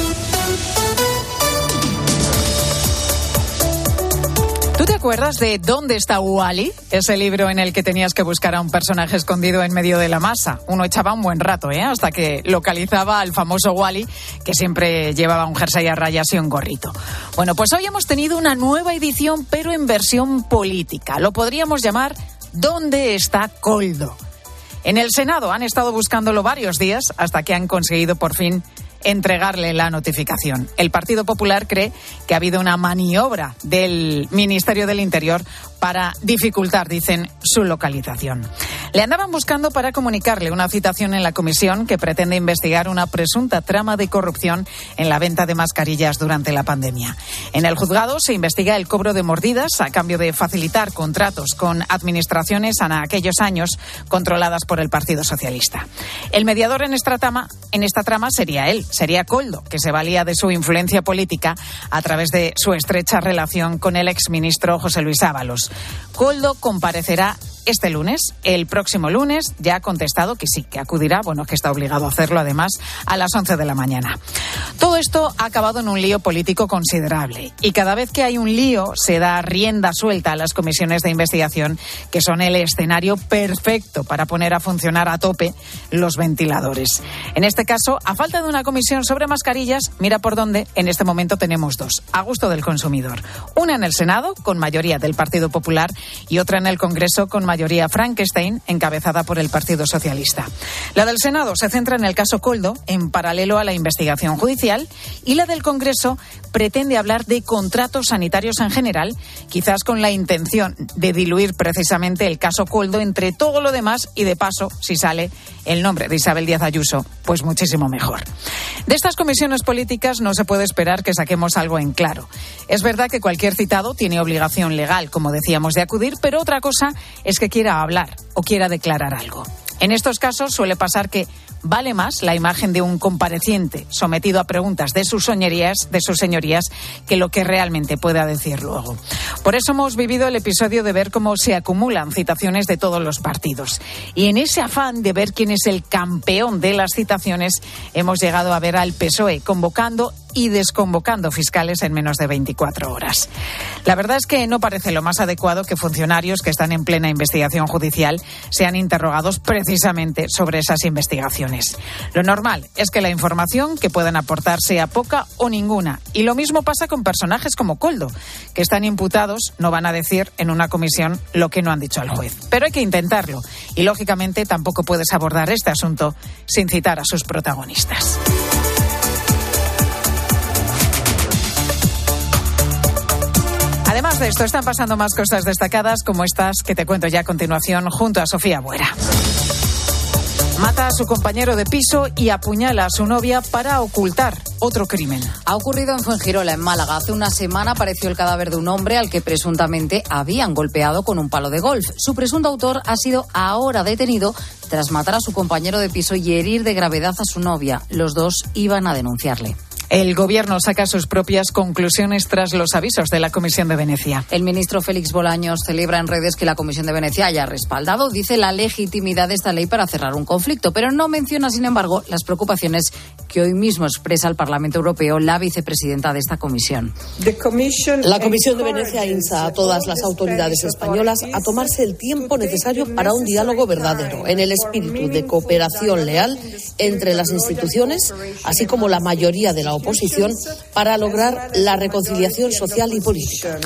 [SPEAKER 1] ¿Tú te acuerdas de ¿Dónde está Wally? Ese libro en el que tenías que buscar a un personaje escondido en medio de la masa. Uno echaba un buen rato, hasta que localizaba al famoso Wally, que siempre llevaba un jersey a rayas y un gorrito. Bueno, pues hoy hemos tenido una nueva edición, pero en versión política. Lo podríamos llamar ¿Dónde está Koldo? En el Senado han estado buscándolo varios días hasta que han conseguido por fin entregarle la notificación. El Partido Popular cree que ha habido una maniobra del Ministerio del Interior para dificultar, dicen, su localización. Le andaban buscando para comunicarle una citación en la comisión que pretende investigar una presunta trama de corrupción en la venta de mascarillas durante la pandemia. En el juzgado se investiga el cobro de mordidas a cambio de facilitar contratos con administraciones en aquellos años controladas por el Partido Socialista. El mediador en esta trama sería él, sería Koldo, que se valía de su influencia política a través de su estrecha relación con el exministro José Luis Ábalos. Koldo comparecerá este lunes. El próximo lunes ya ha contestado que sí, que acudirá, que está obligado a hacerlo además, a las 11 de la mañana. Todo esto ha acabado en un lío político considerable y cada vez que hay un lío se da rienda suelta a las comisiones de investigación, que son el escenario perfecto para poner a funcionar a tope los ventiladores. En este caso, a falta de una comisión sobre mascarillas, mira por dónde, en este momento tenemos dos, a gusto del consumidor. Una en el Senado, con mayoría del Partido Popular, y otra en el Congreso, con mayoría Frankenstein, encabezada por el Partido Socialista. La del Senado se centra en el caso Koldo, en paralelo a la investigación judicial, y la del Congreso pretende hablar de contratos sanitarios en general, quizás con la intención de diluir precisamente el caso Koldo entre todo lo demás y, de paso, si sale el nombre de Isabel Díaz Ayuso, pues muchísimo mejor. De estas comisiones políticas no se puede esperar que saquemos algo en claro. Es verdad que cualquier citado tiene obligación legal, como decíamos, de acudir, pero otra cosa es que quiera hablar o quiera declarar algo. En estos casos suele pasar que vale más la imagen de un compareciente sometido a preguntas de sus señorías, que lo que realmente pueda decir luego. Por eso hemos vivido el episodio de ver cómo se acumulan citaciones de todos los partidos. Y en ese afán de ver quién es el campeón de las citaciones, hemos llegado a ver al PSOE convocando y desconvocando fiscales en menos de 24 horas. La verdad es que no parece lo más adecuado que funcionarios que están en plena investigación judicial sean interrogados precisamente sobre esas investigaciones. Lo normal es que la información que puedan aportar sea poca o ninguna. Y lo mismo pasa con personajes como Koldo, que están imputados, no van a decir en una comisión lo que no han dicho al juez. Pero hay que intentarlo. Y lógicamente tampoco puedes abordar este asunto sin citar a sus protagonistas. Además de esto, están pasando más cosas destacadas como estas que te cuento ya a continuación junto a Sofía Buera. Mata a su compañero de piso y apuñala a su novia para ocultar otro crimen.
[SPEAKER 4] Ha ocurrido en Fuengirola, en Málaga. Hace una semana apareció el cadáver de un hombre al que presuntamente habían golpeado con un palo de golf. Su presunto autor ha sido ahora detenido tras matar a su compañero de piso y herir de gravedad a su novia. Los dos iban a denunciarle.
[SPEAKER 1] El Gobierno saca sus propias conclusiones tras los avisos de la Comisión de Venecia.
[SPEAKER 4] El ministro Félix Bolaños celebra en redes que la Comisión de Venecia haya respaldado, dice, la legitimidad de esta ley para cerrar un conflicto, pero no menciona, sin embargo, las preocupaciones que hoy mismo expresa el Parlamento Europeo la vicepresidenta de esta comisión.
[SPEAKER 8] La Comisión de Venecia insta a todas las autoridades españolas a tomarse el tiempo necesario para un diálogo verdadero, en el espíritu de cooperación leal entre las instituciones, así como la mayoría de la oposición, para lograr la reconciliación social y política.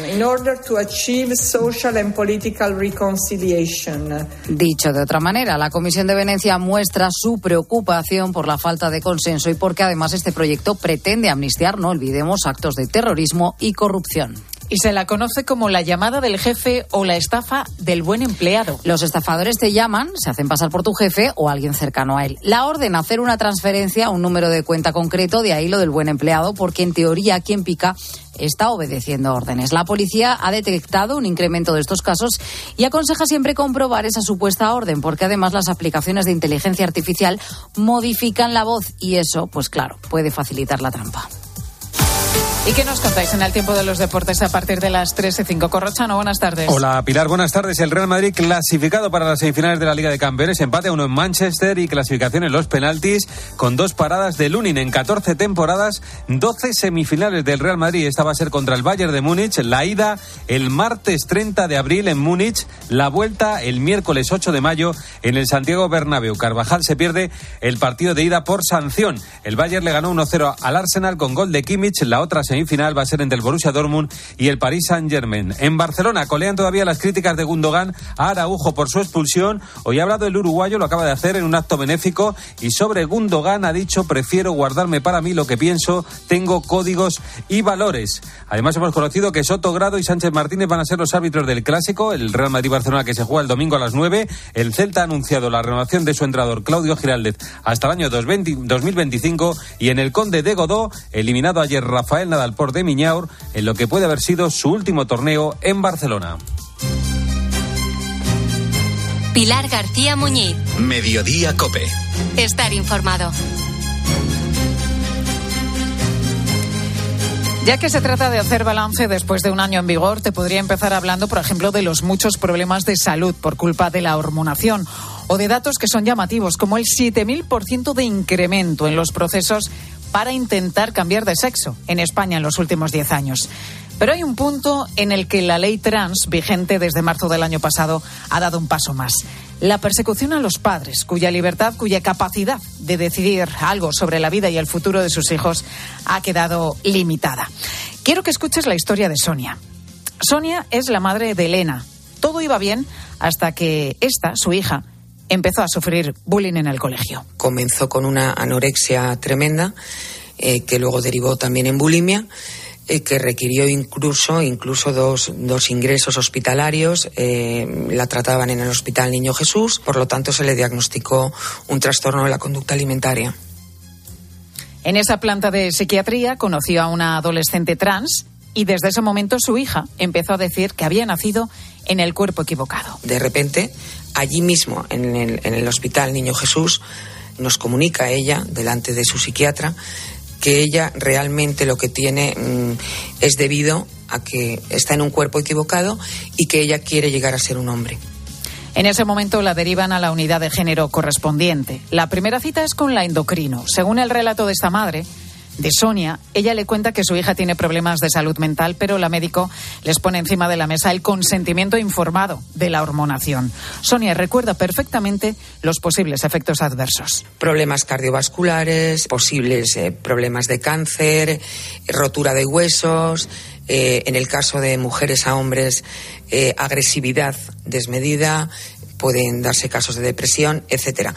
[SPEAKER 4] Dicho de otra manera, la Comisión de Venecia muestra su preocupación por la falta de consenso y porque además este proyecto pretende amnistiar, no olvidemos, actos de terrorismo y corrupción.
[SPEAKER 1] Y se la conoce como la llamada del jefe o la estafa del buen empleado.
[SPEAKER 4] Los estafadores te llaman, se hacen pasar por tu jefe o alguien cercano a él. La orden, hacer una transferencia a un número de cuenta concreto, de ahí lo del buen empleado, porque en teoría quien pica está obedeciendo órdenes. La policía ha detectado un incremento de estos casos y aconseja siempre comprobar esa supuesta orden, porque además las aplicaciones de inteligencia artificial modifican la voz y eso, pues claro, puede facilitar la trampa.
[SPEAKER 1] ¿Y qué nos contáis en el tiempo de los deportes a partir de las 3:05? Corrochano, buenas tardes.
[SPEAKER 3] Hola Pilar, buenas tardes. El Real Madrid clasificado para las semifinales de la Liga de Campeones, empate a 1 en Manchester y clasificación en los penaltis con 2 paradas de Lunin en 14 temporadas, 12 semifinales del Real Madrid. Esta va a ser contra el Bayern de Múnich, la ida el martes 30 de abril en Múnich, la vuelta el miércoles 8 de mayo en el Santiago Bernabéu. Carvajal se pierde el partido de ida por sanción. El Bayern le ganó 1-0 al Arsenal con gol de Kimmich. La otra semifinal va a ser entre el Borussia Dortmund y el Paris Saint-Germain. En Barcelona colean todavía las críticas de Gundogan a Araujo por su expulsión. Hoy ha hablado el uruguayo, lo acaba de hacer en un acto benéfico, y sobre Gundogan ha dicho: prefiero guardarme para mí lo que pienso, tengo códigos y valores. Además hemos conocido que Soto Grado y Sánchez Martínez van a ser los árbitros del Clásico, el Real Madrid-Barcelona, que se juega el domingo a las 9. El Celta ha anunciado la renovación de su entrenador Claudio Giraldez hasta el año 2025, y en el Conde de Godó, eliminado ayer Rafael Nadal por de Miñaur en lo que puede haber sido su último torneo en Barcelona.
[SPEAKER 7] Pilar García Muñiz.
[SPEAKER 2] Mediodía COPE.
[SPEAKER 7] Estar informado.
[SPEAKER 1] Ya que se trata de hacer balance después de un año en vigor, te podría empezar hablando, por ejemplo, de los muchos problemas de salud por culpa de la hormonación, o de datos que son llamativos, como el 7.000% de incremento en los procesos para intentar cambiar de sexo en España en los últimos 10 años. Pero hay un punto en el que la ley trans, vigente desde marzo del año pasado, ha dado un paso más. La persecución a los padres, cuya libertad, cuya capacidad de decidir algo sobre la vida y el futuro de sus hijos ha quedado limitada. Quiero que escuches la historia de Sonia. Sonia es la madre de Elena. Todo iba bien hasta que esta, su hija, empezó a sufrir bullying en el colegio.
[SPEAKER 6] Comenzó con una anorexia tremenda, que luego derivó también en bulimia, que requirió incluso dos ingresos hospitalarios. La trataban en el Hospital Niño Jesús, por lo tanto se le diagnosticó un trastorno de la conducta alimentaria.
[SPEAKER 1] En esa planta de psiquiatría conoció a una adolescente trans y desde ese momento su hija empezó a decir que había nacido en el cuerpo equivocado.
[SPEAKER 6] De repente, allí mismo, en el Hospital Niño Jesús, nos comunica ella, delante de su psiquiatra, que ella realmente lo que tiene es debido a que está en un cuerpo equivocado y que ella quiere llegar a ser un hombre.
[SPEAKER 1] En ese momento la derivan a la unidad de género correspondiente. La primera cita es con la endocrino. Según el relato de esta madre, de Sonia, ella le cuenta que su hija tiene problemas de salud mental, pero la médico les pone encima de la mesa el consentimiento informado de la hormonación. Sonia recuerda perfectamente los posibles efectos adversos.
[SPEAKER 6] Problemas cardiovasculares, posibles problemas de cáncer, rotura de huesos, en el caso de mujeres a hombres, agresividad desmedida, pueden darse casos de depresión, etcétera.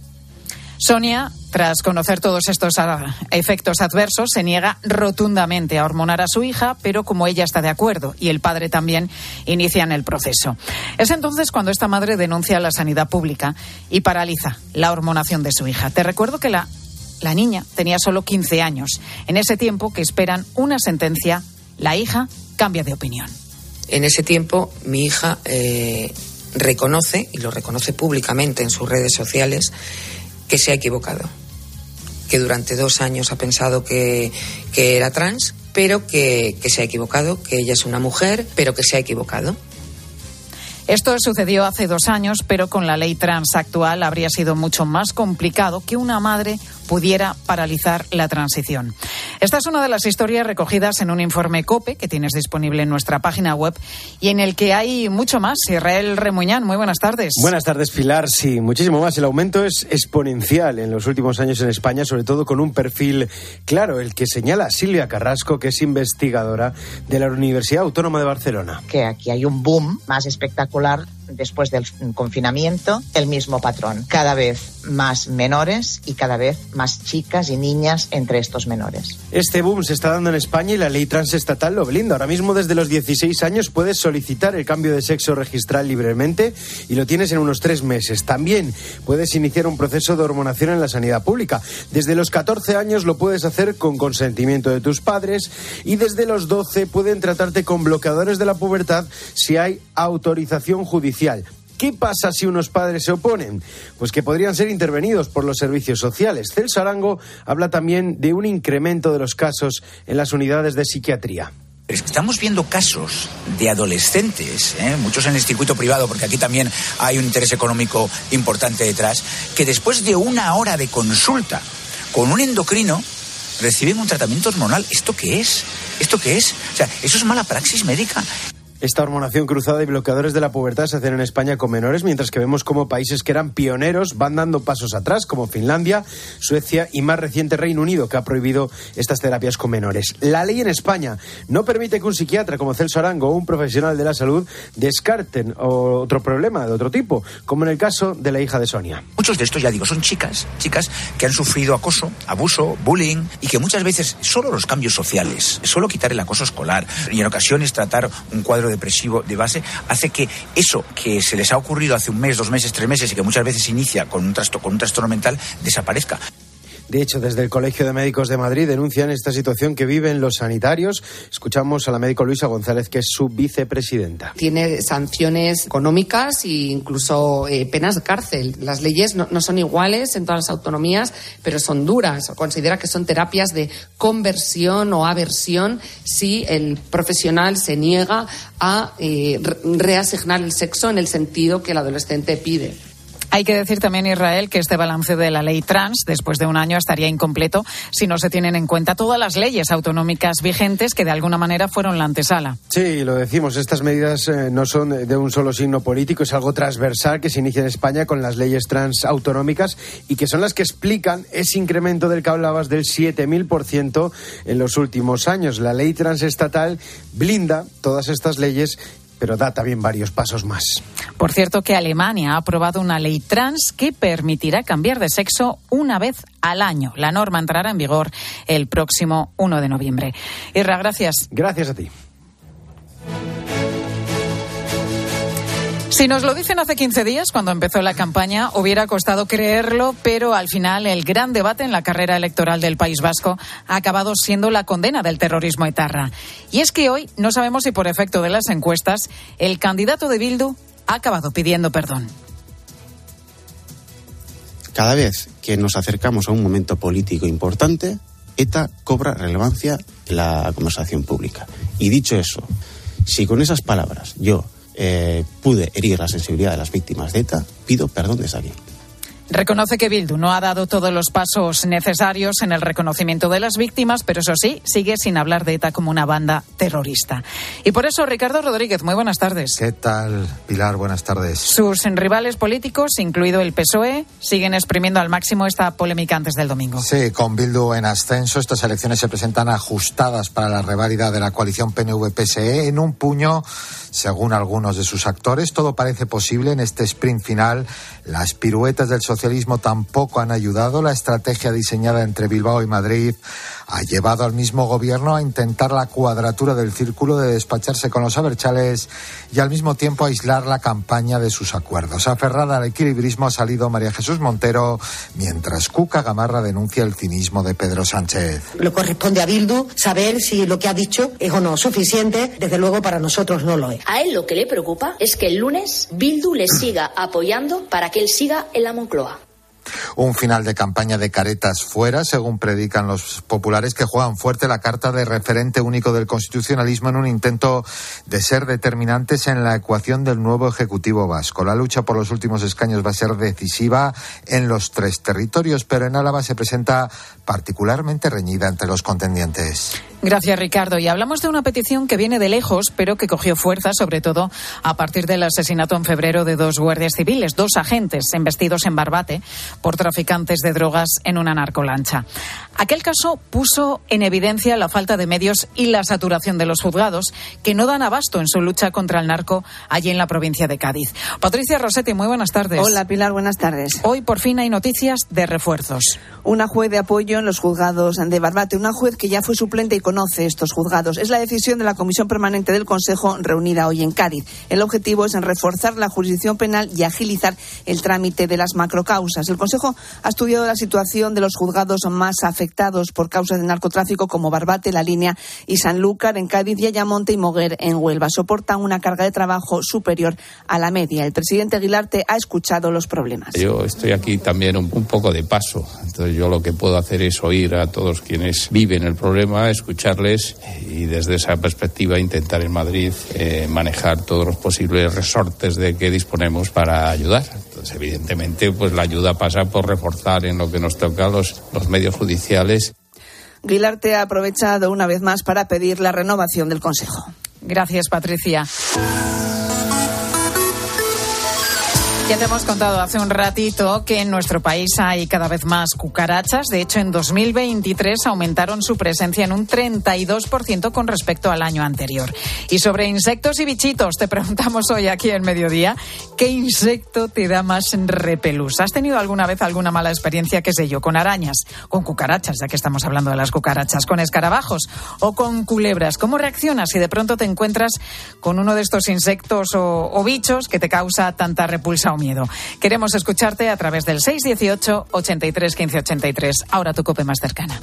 [SPEAKER 1] Sonia, tras conocer todos estos efectos adversos, se niega rotundamente a hormonar a su hija, pero como ella está de acuerdo y el padre también, inician el proceso. Es entonces cuando esta madre denuncia a la sanidad pública y paraliza la hormonación de su hija. Te recuerdo que la niña tenía solo 15 años. En ese tiempo que esperan una sentencia, la hija cambia de opinión.
[SPEAKER 6] En ese tiempo mi hija reconoce, y lo reconoce públicamente en sus redes sociales, que se ha equivocado, que durante 2 años ha pensado que era trans, pero que se ha equivocado, que ella es una mujer, pero que se ha equivocado.
[SPEAKER 1] Esto sucedió hace 2 años, pero con la ley trans actual habría sido mucho más complicado que una madre pudiera paralizar la transición. Esta es una de las historias recogidas en un informe COPE que tienes disponible en nuestra página web y en el que hay mucho más. Israel Remuñán, muy buenas tardes.
[SPEAKER 9] Buenas tardes, Pilar. Sí, muchísimo más. El aumento es exponencial en los últimos años en España, sobre todo con un perfil claro, el que señala Silvia Carrasco, que es investigadora de la Universidad Autónoma de Barcelona.
[SPEAKER 10] Que aquí hay un boom más espectacular después del confinamiento, el mismo patrón. Cada vez más menores y cada vez más chicas y niñas entre estos menores.
[SPEAKER 9] Este boom se está dando en España y la ley transestatal lo blinda. Ahora mismo, desde los 16 años, puedes solicitar el cambio de sexo registral libremente y lo tienes en unos 3 meses. También puedes iniciar un proceso de hormonación en la sanidad pública. Desde los 14 años lo puedes hacer con consentimiento de tus padres y desde los 12 pueden tratarte con bloqueadores de la pubertad si hay autorización judicial. ¿Qué pasa si unos padres se oponen? Pues que podrían ser intervenidos por los servicios sociales. Celso Arango habla también de un incremento de los casos en las unidades de psiquiatría.
[SPEAKER 11] Estamos viendo casos de adolescentes, muchos en el circuito privado, porque aquí también hay un interés económico importante detrás, que después de 1 hora de consulta con un endocrino reciben un tratamiento hormonal. ¿Esto qué es? ¿Esto qué es? O sea, eso es mala praxis médica.
[SPEAKER 9] Esta hormonación cruzada y bloqueadores de la pubertad se hacen en España con menores, mientras que vemos como países que eran pioneros van dando pasos atrás, como Finlandia, Suecia y más reciente Reino Unido, que ha prohibido estas terapias con menores. La ley en España no permite que un psiquiatra como Celso Arango o un profesional de la salud descarten otro problema de otro tipo, como en el caso de la hija de Sonia.
[SPEAKER 11] Muchos de estos, ya digo, son chicas que han sufrido acoso, abuso, bullying, y que muchas veces solo los cambios sociales, solo quitar el acoso escolar y en ocasiones tratar un cuadro depresivo de base, hace que eso que se les ha ocurrido hace 1 mes, 2 meses, 3 meses y que muchas veces inicia con un trastorno mental desaparezca.
[SPEAKER 9] De hecho, desde el Colegio de Médicos de Madrid denuncian esta situación que viven los sanitarios. Escuchamos a la médico Luisa González, que es su vicepresidenta.
[SPEAKER 12] Tiene sanciones económicas e incluso penas de cárcel. Las leyes no son iguales en todas las autonomías, pero son duras. Considera que son terapias de conversión o aversión si el profesional se niega a reasignar el sexo en el sentido que el adolescente pide.
[SPEAKER 1] Hay que decir también, Israel, que este balance de la ley trans, después de 1 año, estaría incompleto si no se tienen en cuenta todas las leyes autonómicas vigentes que de alguna manera fueron la antesala.
[SPEAKER 9] Sí, lo decimos, estas medidas no son de un solo signo político, es algo transversal que se inicia en España con las leyes trans autonómicas y que son las que explican ese incremento del que hablabas del 7.000% en los últimos años. La ley transestatal blinda todas estas leyes, pero da también varios pasos más.
[SPEAKER 1] Por cierto, que Alemania ha aprobado una ley trans que permitirá cambiar de sexo 1 vez al año. La norma entrará en vigor el próximo 1 de noviembre. Irra, gracias.
[SPEAKER 9] Gracias a ti.
[SPEAKER 1] Si nos lo dicen hace 15 días, cuando empezó la campaña, hubiera costado creerlo, pero al final el gran debate en la carrera electoral del País Vasco ha acabado siendo la condena del terrorismo etarra. Y es que hoy no sabemos si por efecto de las encuestas el candidato de Bildu ha acabado pidiendo perdón.
[SPEAKER 13] Cada vez que nos acercamos a un momento político importante, ETA cobra relevancia en la conversación pública. Y dicho eso, si con esas palabras yo pude herir la sensibilidad de las víctimas de ETA, pido perdón desde aquí.
[SPEAKER 1] Reconoce que Bildu no ha dado todos los pasos necesarios en el reconocimiento de las víctimas, pero eso sí, sigue sin hablar de ETA como una banda terrorista. Y por eso, Ricardo Rodríguez, muy buenas tardes.
[SPEAKER 18] ¿Qué tal, Pilar? Buenas tardes.
[SPEAKER 1] Sus rivales políticos, incluido el PSOE, siguen exprimiendo al máximo esta polémica antes del domingo.
[SPEAKER 18] Sí, con Bildu en ascenso, estas elecciones se presentan ajustadas para la reválida de la coalición PNV-PSE en un puño, según algunos de sus actores. Todo parece posible en este sprint final. Las piruetas del socialismo tampoco han ayudado. La estrategia diseñada entre Bilbao y Madrid ha llevado al mismo gobierno a intentar la cuadratura del círculo de despacharse con los abertzales y al mismo tiempo aislar la campaña de sus acuerdos. Aferrada al equilibrismo ha salido María Jesús Montero, mientras Cuca Gamarra denuncia el cinismo de Pedro Sánchez.
[SPEAKER 19] Le corresponde a Bildu saber si lo que ha dicho es o no suficiente. Desde luego para nosotros no lo es.
[SPEAKER 21] A él lo que le preocupa es que el lunes Bildu le siga apoyando para que él siga en la Moncloa.
[SPEAKER 18] un final de campaña de caretas fuera, según predican los populares, que juegan fuerte la carta de referente único del constitucionalismo en un intento de ser determinantes en la ecuación del nuevo Ejecutivo vasco. La lucha por los últimos escaños va a ser decisiva en los 3 territorios, pero en Álava se presenta particularmente reñida entre los contendientes.
[SPEAKER 1] Gracias, Ricardo. Y hablamos de una petición que viene de lejos, pero que cogió fuerza, sobre todo a partir del asesinato en febrero de 2 guardias civiles, 2 agentes embestidos en Barbate por traficantes de drogas en una narcolancha. Aquel caso puso en evidencia la falta de medios y la saturación de los juzgados, que no dan abasto en su lucha contra el narco allí en la provincia de Cádiz. Patricia Rossetti, muy buenas tardes.
[SPEAKER 5] Hola, Pilar, buenas tardes.
[SPEAKER 1] Hoy por fin hay noticias de refuerzos.
[SPEAKER 5] Una juez de apoyo en los juzgados de Barbate, una juez que ya fue suplente y conoce estos juzgados. Es la decisión de la Comisión Permanente del Consejo reunida hoy en Cádiz. El objetivo es reforzar la jurisdicción penal y agilizar el trámite de las macrocausas. El Consejo ha estudiado la situación de los juzgados más afectados por causas de narcotráfico, como Barbate, La Línea y Sanlúcar en Cádiz, y Ayamonte y Moguer en Huelva. Soportan una carga de trabajo superior a la media. El presidente Guilarte ha escuchado los problemas.
[SPEAKER 14] Yo estoy aquí también un poco de paso. Entonces yo lo que puedo hacer es oír a todos quienes viven el problema, escucharles y desde esa perspectiva intentar en Madrid manejar todos los posibles resortes de que disponemos para ayudar. Entonces, evidentemente, pues la ayuda pasa por reforzar en lo que nos toca los medios judiciales.
[SPEAKER 5] Guilarte ha aprovechado una vez más para pedir la renovación del Consejo.
[SPEAKER 1] Gracias, Patricia. Ya te hemos contado hace un ratito que en nuestro país hay cada vez más cucarachas. De hecho, en 2023 aumentaron su presencia en un 32% con respecto al año anterior. Y sobre insectos y bichitos, te preguntamos hoy aquí en Mediodía, ¿qué insecto te da más repelús? ¿Has tenido alguna vez alguna mala experiencia, qué sé yo, con arañas, con cucarachas, ya que estamos hablando de las cucarachas, con escarabajos o con culebras? ¿Cómo reaccionas si de pronto te encuentras con uno de estos insectos o bichos que te causa tanta repulsa o miedo? Queremos escucharte a través del 618 83 15 83. Ahora tu COPE más cercana.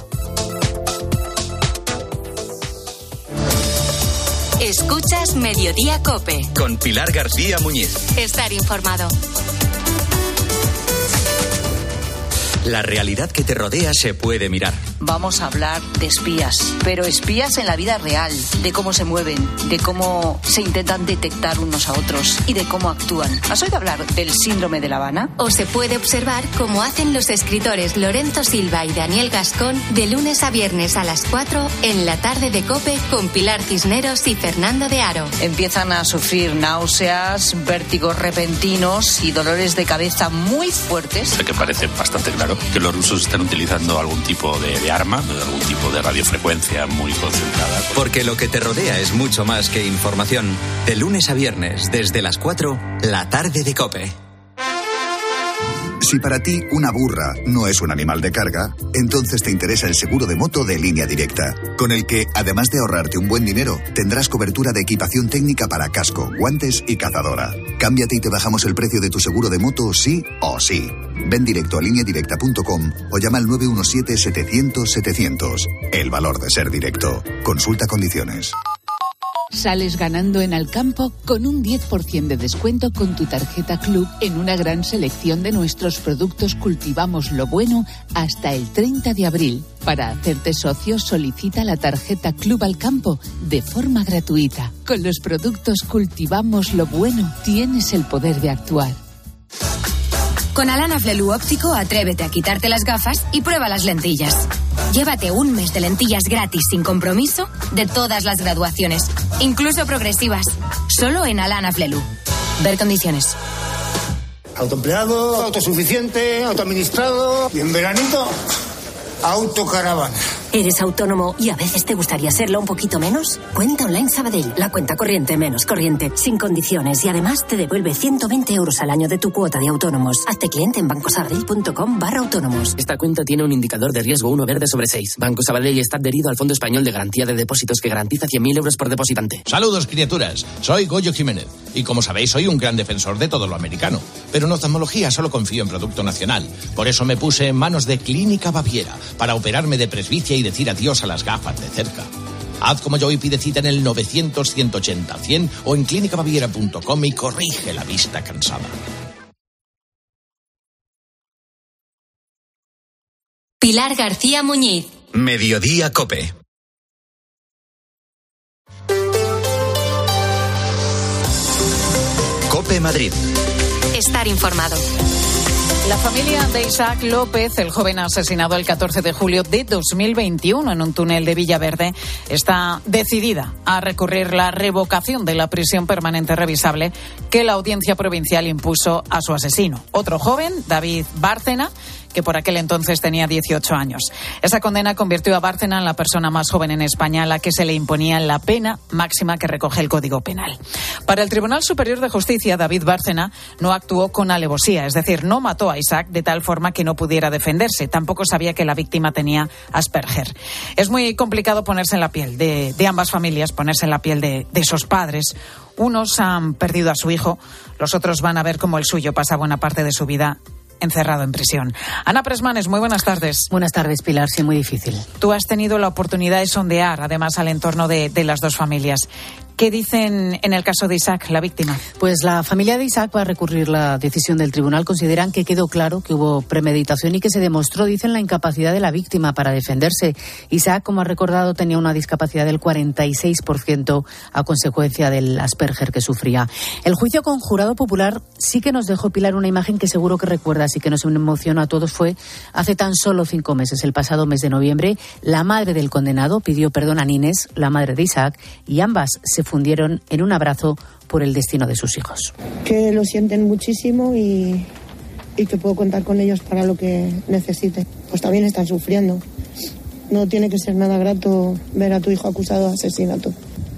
[SPEAKER 7] Escuchas Mediodía COPE.
[SPEAKER 2] Con Pilar García Muñiz.
[SPEAKER 7] Estar informado.
[SPEAKER 2] La realidad que te rodea se puede mirar.
[SPEAKER 15] Vamos a hablar de espías, pero espías en la vida real, de cómo se mueven, de cómo se intentan detectar unos a otros y de cómo actúan. ¿Has oído hablar del síndrome de La Habana?
[SPEAKER 7] O se puede observar cómo hacen los escritores Lorenzo Silva y Daniel Gascón de lunes a viernes a las 4 en la tarde de COPE con Pilar Cisneros y Fernando de Aro.
[SPEAKER 15] Empiezan a sufrir náuseas, vértigos repentinos y dolores de cabeza muy fuertes.
[SPEAKER 16] Sé que parece bastante claro que los rusos están utilizando algún tipo de arma, algún tipo de radiofrecuencia muy concentrada.
[SPEAKER 2] Porque lo que te rodea es mucho más que información. De lunes a viernes, desde las 4, la tarde de COPE.
[SPEAKER 17] Si para ti una burra no es un animal de carga, entonces te interesa el seguro de moto de Línea Directa, con el que, además de ahorrarte un buen dinero, tendrás cobertura de equipación técnica para casco, guantes y cazadora. Cámbiate y te bajamos el precio de tu seguro de moto sí o sí. Ven directo a lineadirecta.com o llama al 917-700-700. El valor de ser directo. Consulta condiciones.
[SPEAKER 20] Sales ganando en Alcampo con un 10% de descuento con tu tarjeta Club en una gran selección de nuestros productos Cultivamos lo Bueno hasta el 30 de abril. Para hacerte socio, solicita la tarjeta Club Alcampo de forma gratuita. Con los productos Cultivamos lo Bueno tienes el poder de actuar.
[SPEAKER 21] Con Alana Flelu Óptico, atrévete a quitarte las gafas y prueba las lentillas. Llévate un mes de lentillas gratis sin compromiso de todas las graduaciones, incluso progresivas, solo en Alana Flelu. Ver condiciones.
[SPEAKER 22] Autoempleado, autosuficiente, autoadministrado y en veranito, autocaravana.
[SPEAKER 23] ¿Eres autónomo y a veces te gustaría serlo un poquito menos? Cuenta Online Sabadell, la cuenta corriente menos corriente, sin condiciones y además te devuelve 120 euros al año de tu cuota de autónomos. Hazte cliente en bancosabadell.com/autónomos.
[SPEAKER 24] Esta cuenta tiene un indicador de riesgo 1 verde sobre 6. Banco Sabadell está adherido al Fondo Español de Garantía de Depósitos que garantiza 100.000 euros por depositante.
[SPEAKER 25] Saludos, criaturas. Soy Goyo Jiménez y como sabéis soy un gran defensor de todo lo americano. Pero en oftalmología solo confío en producto nacional. Por eso me puse en manos de Clínica Baviera para operarme de presbicia y decir adiós a las gafas de cerca. Haz como yo y pide cita en el 900-180-100 o en clínicabaviera.com y corrige la vista cansada.
[SPEAKER 7] Pilar García Muñiz.
[SPEAKER 2] Mediodía COPE. COPE Madrid.
[SPEAKER 7] Estar informado.
[SPEAKER 1] La familia de Isaac López, el joven asesinado el 14 de julio de 2021 en un túnel de Villaverde, está decidida a recurrir la revocación de la prisión permanente revisable que la Audiencia Provincial impuso a su asesino. Otro joven, David Bárcena, que por aquel entonces tenía 18 años. Esa condena convirtió a Bárcena en la persona más joven en España a la que se le imponía la pena máxima que recoge el Código Penal. Para el Tribunal Superior de Justicia, David Bárcena no actuó con alevosía, es decir, no mató a Isaac de tal forma que no pudiera defenderse. Tampoco sabía que la víctima tenía Asperger. Es muy complicado ponerse en la piel de ambas familias, ponerse en la piel de esos padres. Unos han perdido a su hijo, los otros van a ver cómo el suyo pasa buena parte de su vida encerrado en prisión. Ana Presmanes, muy buenas tardes.
[SPEAKER 3] Buenas tardes, Pilar. Sí, muy difícil.
[SPEAKER 1] Tú has tenido la oportunidad de sondear, además, al entorno de las dos familias. ¿Qué dicen en el caso de Isaac, la víctima?
[SPEAKER 3] Pues la familia de Isaac va a recurrir la decisión del tribunal. Consideran que quedó claro que hubo premeditación y que se demostró, dicen, la incapacidad de la víctima para defenderse. Isaac, como ha recordado, tenía una discapacidad del 46% a consecuencia del Asperger que sufría. El juicio con jurado popular sí que nos dejó, Pilar, una imagen que seguro que recuerdas y que nos emocionó a todos. Fue hace tan solo 5 meses, el pasado mes de noviembre. La madre del condenado pidió perdón a Nines, la madre de Isaac, y ambas se fundieron en un abrazo por el destino de sus hijos.
[SPEAKER 4] Que lo sienten muchísimo y que puedo contar con ellos para lo que necesiten. Pues también están sufriendo. No tiene que ser nada grato ver a tu hijo acusado de asesinato.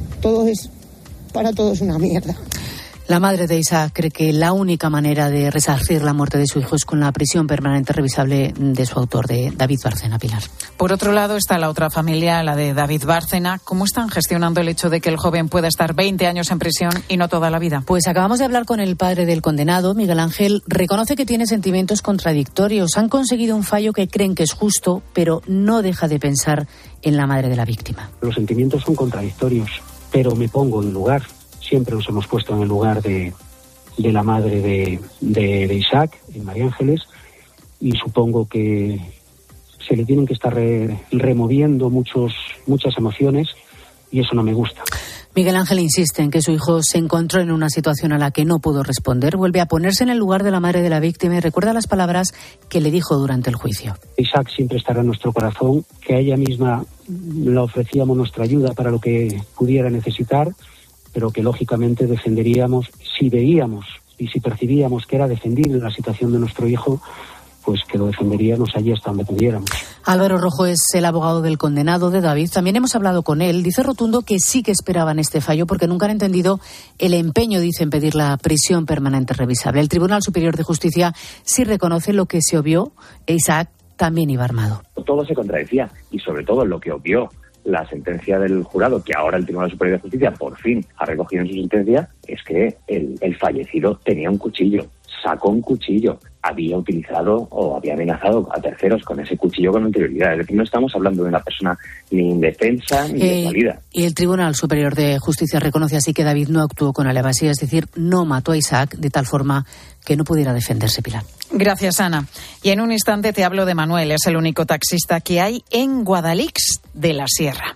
[SPEAKER 4] Para todos una mierda.
[SPEAKER 3] La madre de Isaac cree que la única manera de resarcir la muerte de su hijo es con la prisión permanente revisable de su autor, de David Bárcena. Pilar.
[SPEAKER 1] Por otro lado está la otra familia, la de David Bárcena. ¿Cómo están gestionando el hecho de que el joven pueda estar 20 años en prisión y no toda la vida?
[SPEAKER 3] Pues acabamos de hablar con el padre del condenado, Miguel Ángel. Reconoce que tiene sentimientos contradictorios. Han conseguido un fallo que creen que es justo, pero no deja de pensar en la madre de la víctima.
[SPEAKER 6] Los sentimientos son contradictorios, pero me pongo en lugar. Siempre nos hemos puesto en el lugar de la madre de Isaac, en María Ángeles, y supongo que se le tienen que estar removiendo muchas emociones, y eso no me gusta.
[SPEAKER 3] Miguel Ángel insiste en que su hijo se encontró en una situación a la que no pudo responder. Vuelve a ponerse en el lugar de la madre de la víctima y recuerda las palabras que le dijo durante el juicio.
[SPEAKER 6] Isaac siempre estará en nuestro corazón, que a ella misma le ofrecíamos nuestra ayuda para lo que pudiera necesitar, pero que lógicamente defenderíamos si veíamos y si percibíamos que era defendible la situación de nuestro hijo, pues que lo defenderíamos allí hasta donde pudiéramos.
[SPEAKER 3] Álvaro Rojo es el abogado del condenado de David. También hemos hablado con él. Dice rotundo que sí que esperaban este fallo porque nunca han entendido el empeño, dice, en pedir la prisión permanente revisable. El Tribunal Superior de Justicia sí reconoce lo que se obvió e Isaac también iba armado.
[SPEAKER 8] Todo se contradecía y sobre todo lo que obvió la sentencia del jurado, que ahora el Tribunal Superior de Justicia por fin ha recogido en su sentencia, es que el fallecido tenía un cuchillo, sacó un cuchillo, había utilizado o había amenazado a terceros con ese cuchillo con anterioridad. Es decir, no estamos hablando de una persona ni indefensa ni desvalida.
[SPEAKER 3] Y el Tribunal Superior de Justicia reconoce así que David no actuó con alevosía, es decir, no mató a Isaac de tal forma que no pudiera defenderse, Pilar.
[SPEAKER 1] Gracias, Ana. Y en un instante te hablo de Manuel, es el único taxista que hay en Guadalix de la Sierra.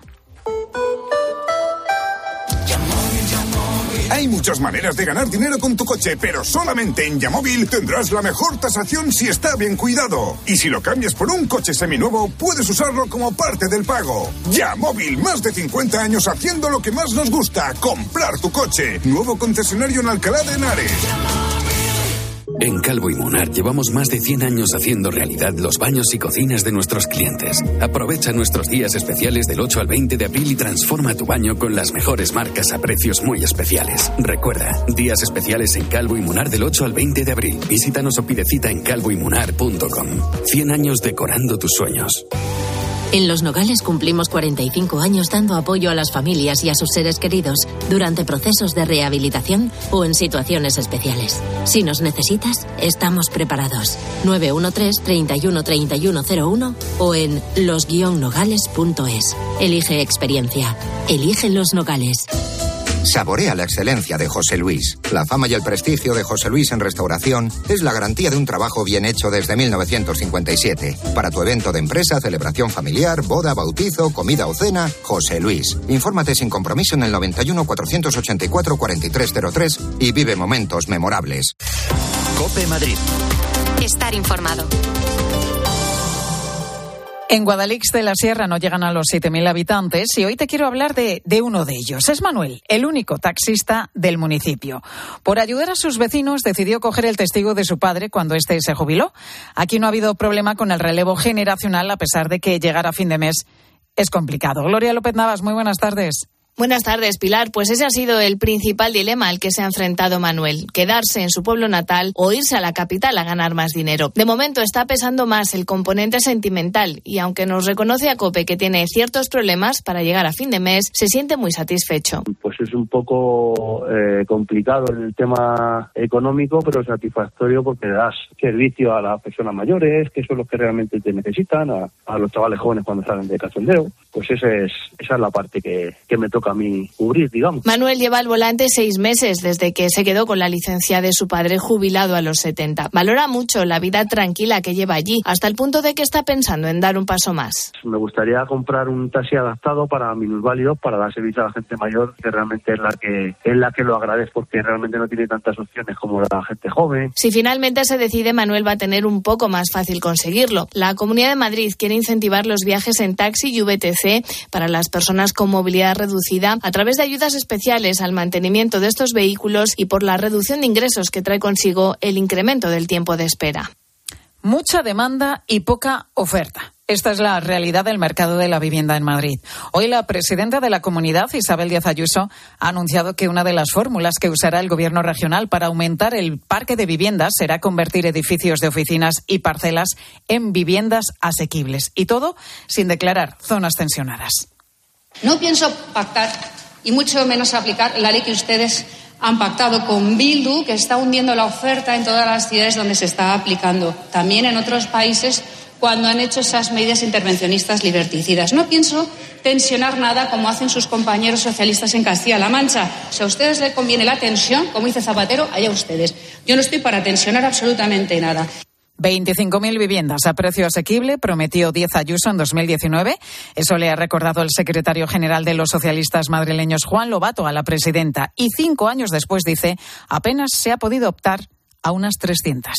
[SPEAKER 10] Hay muchas maneras de ganar dinero con tu coche, pero solamente en Yamóvil tendrás la mejor tasación si está bien cuidado. Y si lo cambias por un coche seminuevo, puedes usarlo como parte del pago. Yamóvil, más de 50 años haciendo lo que más nos gusta, comprar tu coche. Nuevo concesionario en Alcalá de Henares.
[SPEAKER 26] En Calvo y Munar llevamos más de 100 años haciendo realidad los baños y cocinas de nuestros clientes. Aprovecha nuestros días especiales del 8 al 20 de abril y transforma tu baño con las mejores marcas a precios muy especiales. Recuerda, días especiales en Calvo y Munar del 8 al 20 de abril. Visítanos o pide cita en calvoymunar.com. 100 años decorando tus sueños.
[SPEAKER 21] En Los Nogales cumplimos 45 años dando apoyo a las familias y a sus seres queridos durante procesos de rehabilitación o en situaciones especiales. Si nos necesitas, estamos preparados. 913 31 3101 o en los-nogales.es. Elige experiencia. Elige Los Nogales.
[SPEAKER 9] Saborea la excelencia de José Luis. La fama y el prestigio de José Luis en restauración es la garantía de un trabajo bien hecho desde 1957. Para tu evento de empresa, celebración familiar, boda, bautizo, comida o cena, José Luis. Infórmate sin compromiso en el 91 484 4303 y vive momentos memorables.
[SPEAKER 2] COPE Madrid.
[SPEAKER 7] Estar informado.
[SPEAKER 1] En Guadalix de la Sierra no llegan a los 7.000 habitantes y hoy te quiero hablar de uno de ellos. Es Manuel, el único taxista del municipio. Por ayudar a sus vecinos decidió coger el testigo de su padre cuando éste se jubiló. Aquí no ha habido problema con el relevo generacional a pesar de que llegar a fin de mes es complicado. Gloria López Navas, muy buenas tardes.
[SPEAKER 11] Buenas tardes, Pilar. Pues ese ha sido el principal dilema al que se ha enfrentado Manuel. Quedarse en su pueblo natal o irse a la capital a ganar más dinero. De momento está pesando más el componente sentimental y aunque nos reconoce a COPE que tiene ciertos problemas para llegar a fin de mes, se siente muy satisfecho.
[SPEAKER 12] Pues es un poco complicado el tema económico, pero satisfactorio porque das servicio a las personas mayores, que son los que realmente te necesitan, a los chavales jóvenes cuando salen de cachondeo. Pues esa es la parte que me toca a mí cubrir, digamos.
[SPEAKER 11] Manuel lleva al volante 6 meses desde que se quedó con la licencia de su padre jubilado a los 70. Valora mucho la vida tranquila que lleva allí, hasta el punto de que está pensando en dar un paso más.
[SPEAKER 12] Me gustaría comprar un taxi adaptado para minusválidos, para dar servicio a la gente mayor, que realmente es la que lo agradece, porque realmente no tiene tantas opciones como la gente joven.
[SPEAKER 11] Si finalmente se decide, Manuel va a tener un poco más fácil conseguirlo. La Comunidad de Madrid quiere incentivar los viajes en taxi y VTC para las personas con movilidad reducida a través de ayudas especiales al mantenimiento de estos vehículos y por la reducción de ingresos que trae consigo el incremento del tiempo de espera.
[SPEAKER 1] Mucha demanda y poca oferta. Esta es la realidad del mercado de la vivienda en Madrid. Hoy la presidenta de la comunidad, Isabel Díaz Ayuso, ha anunciado que una de las fórmulas que usará el gobierno regional para aumentar el parque de viviendas será convertir edificios de oficinas y parcelas en viviendas asequibles. Y todo sin declarar zonas tensionadas.
[SPEAKER 13] No pienso pactar y mucho menos aplicar la ley que ustedes han pactado con Bildu, que está hundiendo la oferta en todas las ciudades donde se está aplicando. También en otros países cuando han hecho esas medidas intervencionistas liberticidas. No pienso tensionar nada como hacen sus compañeros socialistas en Castilla-La Mancha. Si a ustedes les conviene la tensión, como dice Zapatero, allá ustedes. Yo no estoy para tensionar absolutamente nada.
[SPEAKER 1] 25.000 viviendas a precio asequible, prometió Díaz Ayuso en 2019. Eso le ha recordado el secretario general de los socialistas madrileños, Juan Lobato, a la presidenta. Y 5 años después, dice, apenas se ha podido optar a unas 300.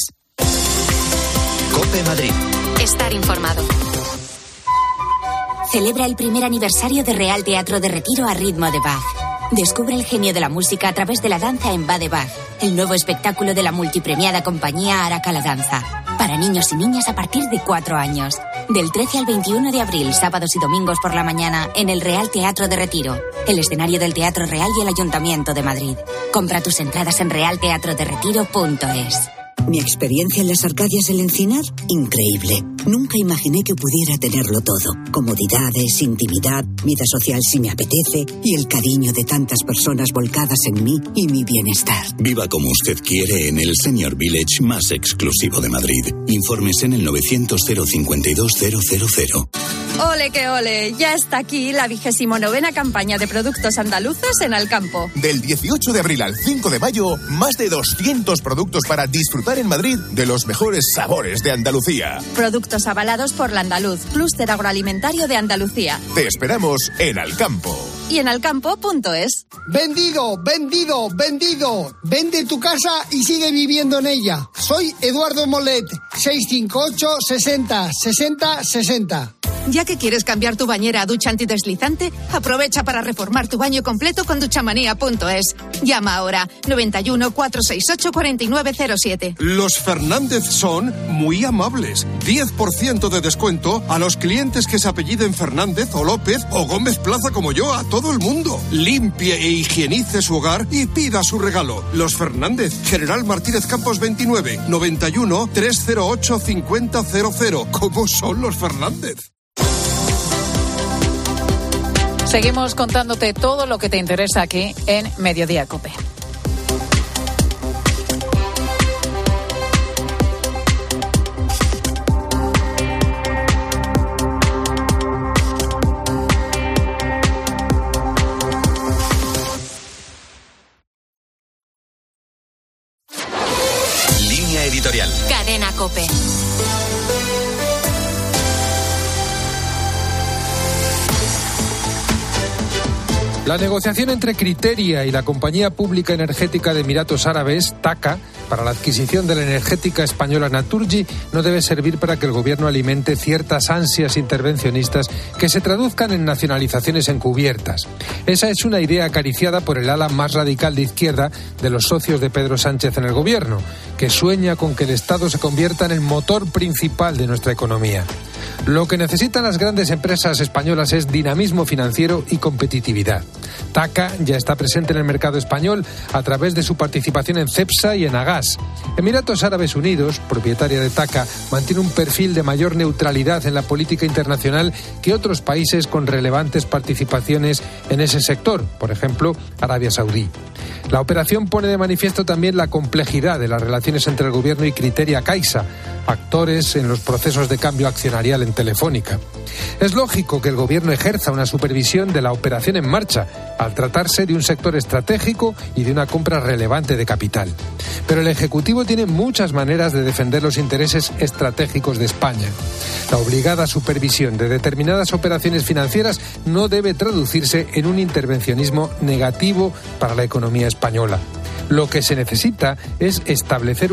[SPEAKER 2] COPE Madrid.
[SPEAKER 7] Estar informado.
[SPEAKER 23] Celebra el primer aniversario de Real Teatro de Retiro a ritmo de Bach. Descubre el genio de la música a través de la danza en Va de Bach, el nuevo espectáculo de la multipremiada compañía Araca la Danza. Para niños y niñas a partir de 4 años. Del 13 al 21 de abril, sábados y domingos por la mañana, en el Real Teatro de Retiro, el escenario del Teatro Real y el Ayuntamiento de Madrid. Compra tus entradas en realteatroderetiro.es.
[SPEAKER 18] Mi experiencia en las Arcadias del Encinar, increíble. Nunca imaginé que pudiera tenerlo todo. Comodidades, intimidad, vida social si me apetece y el cariño de tantas personas volcadas en mí y mi bienestar.
[SPEAKER 19] Viva como usted quiere en el Senior Village más exclusivo de Madrid. Informes en el 900-052-000.
[SPEAKER 27] ¡Ole que ole! Ya está aquí la 29ª campaña de productos andaluces en Alcampo.
[SPEAKER 28] Del 18 de abril al 5 de mayo, más de 200 productos para disfrutar en Madrid de los mejores sabores de Andalucía.
[SPEAKER 27] Productos avalados por La Andaluz, clúster agroalimentario de Andalucía.
[SPEAKER 28] Te esperamos en Alcampo.
[SPEAKER 27] Y en alcampo.es.
[SPEAKER 29] Vendido, vendido, vendido. Vende tu casa y sigue viviendo en ella. Soy Eduardo Molet, 658 60 60 60.
[SPEAKER 30] Ya que quieres cambiar tu bañera a ducha antideslizante, aprovecha para reformar tu baño completo con duchamanía.es. Llama ahora 91 468 4907.
[SPEAKER 31] Los Fernández son muy amables. 10% de descuento a los clientes que se apelliden Fernández o López o Gómez Plaza como yo, a todo el mundo. Limpie e higienice su hogar y pida su regalo. Los Fernández, General Martínez Campos 29, 91 308 5000. ¿Cómo son los Fernández?
[SPEAKER 1] Seguimos contándote todo lo que te interesa aquí en Mediodía COPE.
[SPEAKER 2] editorial.
[SPEAKER 7] Cadena COPE.
[SPEAKER 4] La negociación entre Criteria y la compañía pública energética de Emiratos Árabes, TAQA, para la adquisición de la energética española Naturgy no debe servir para que el gobierno alimente ciertas ansias intervencionistas que se traduzcan en nacionalizaciones encubiertas. Esa es una idea acariciada por el ala más radical de izquierda de los socios de Pedro Sánchez en el gobierno, que sueña con que el Estado se convierta en el motor principal de nuestra economía. Lo que necesitan las grandes empresas españolas es dinamismo financiero y competitividad. TAQA ya está presente en el mercado español a través de su participación en Cepsa y en Agas. Emiratos Árabes Unidos, propietaria de TAQA, mantiene un perfil de mayor neutralidad en la política internacional que otros países con relevantes participaciones en ese sector, por ejemplo, Arabia Saudí. La operación pone de manifiesto también la complejidad de las relaciones entre el gobierno y Criteria Caixa, actores en los procesos de cambio accionarial en Telefónica. Es lógico que el gobierno ejerza una supervisión de la operación en marcha, al tratarse de un sector estratégico y de una compra relevante de capital. Pero el Ejecutivo tiene muchas maneras de defender los intereses estratégicos de España. La obligada supervisión de determinadas operaciones financieras no debe traducirse en un intervencionismo negativo para la economía española. Lo que se necesita es establecer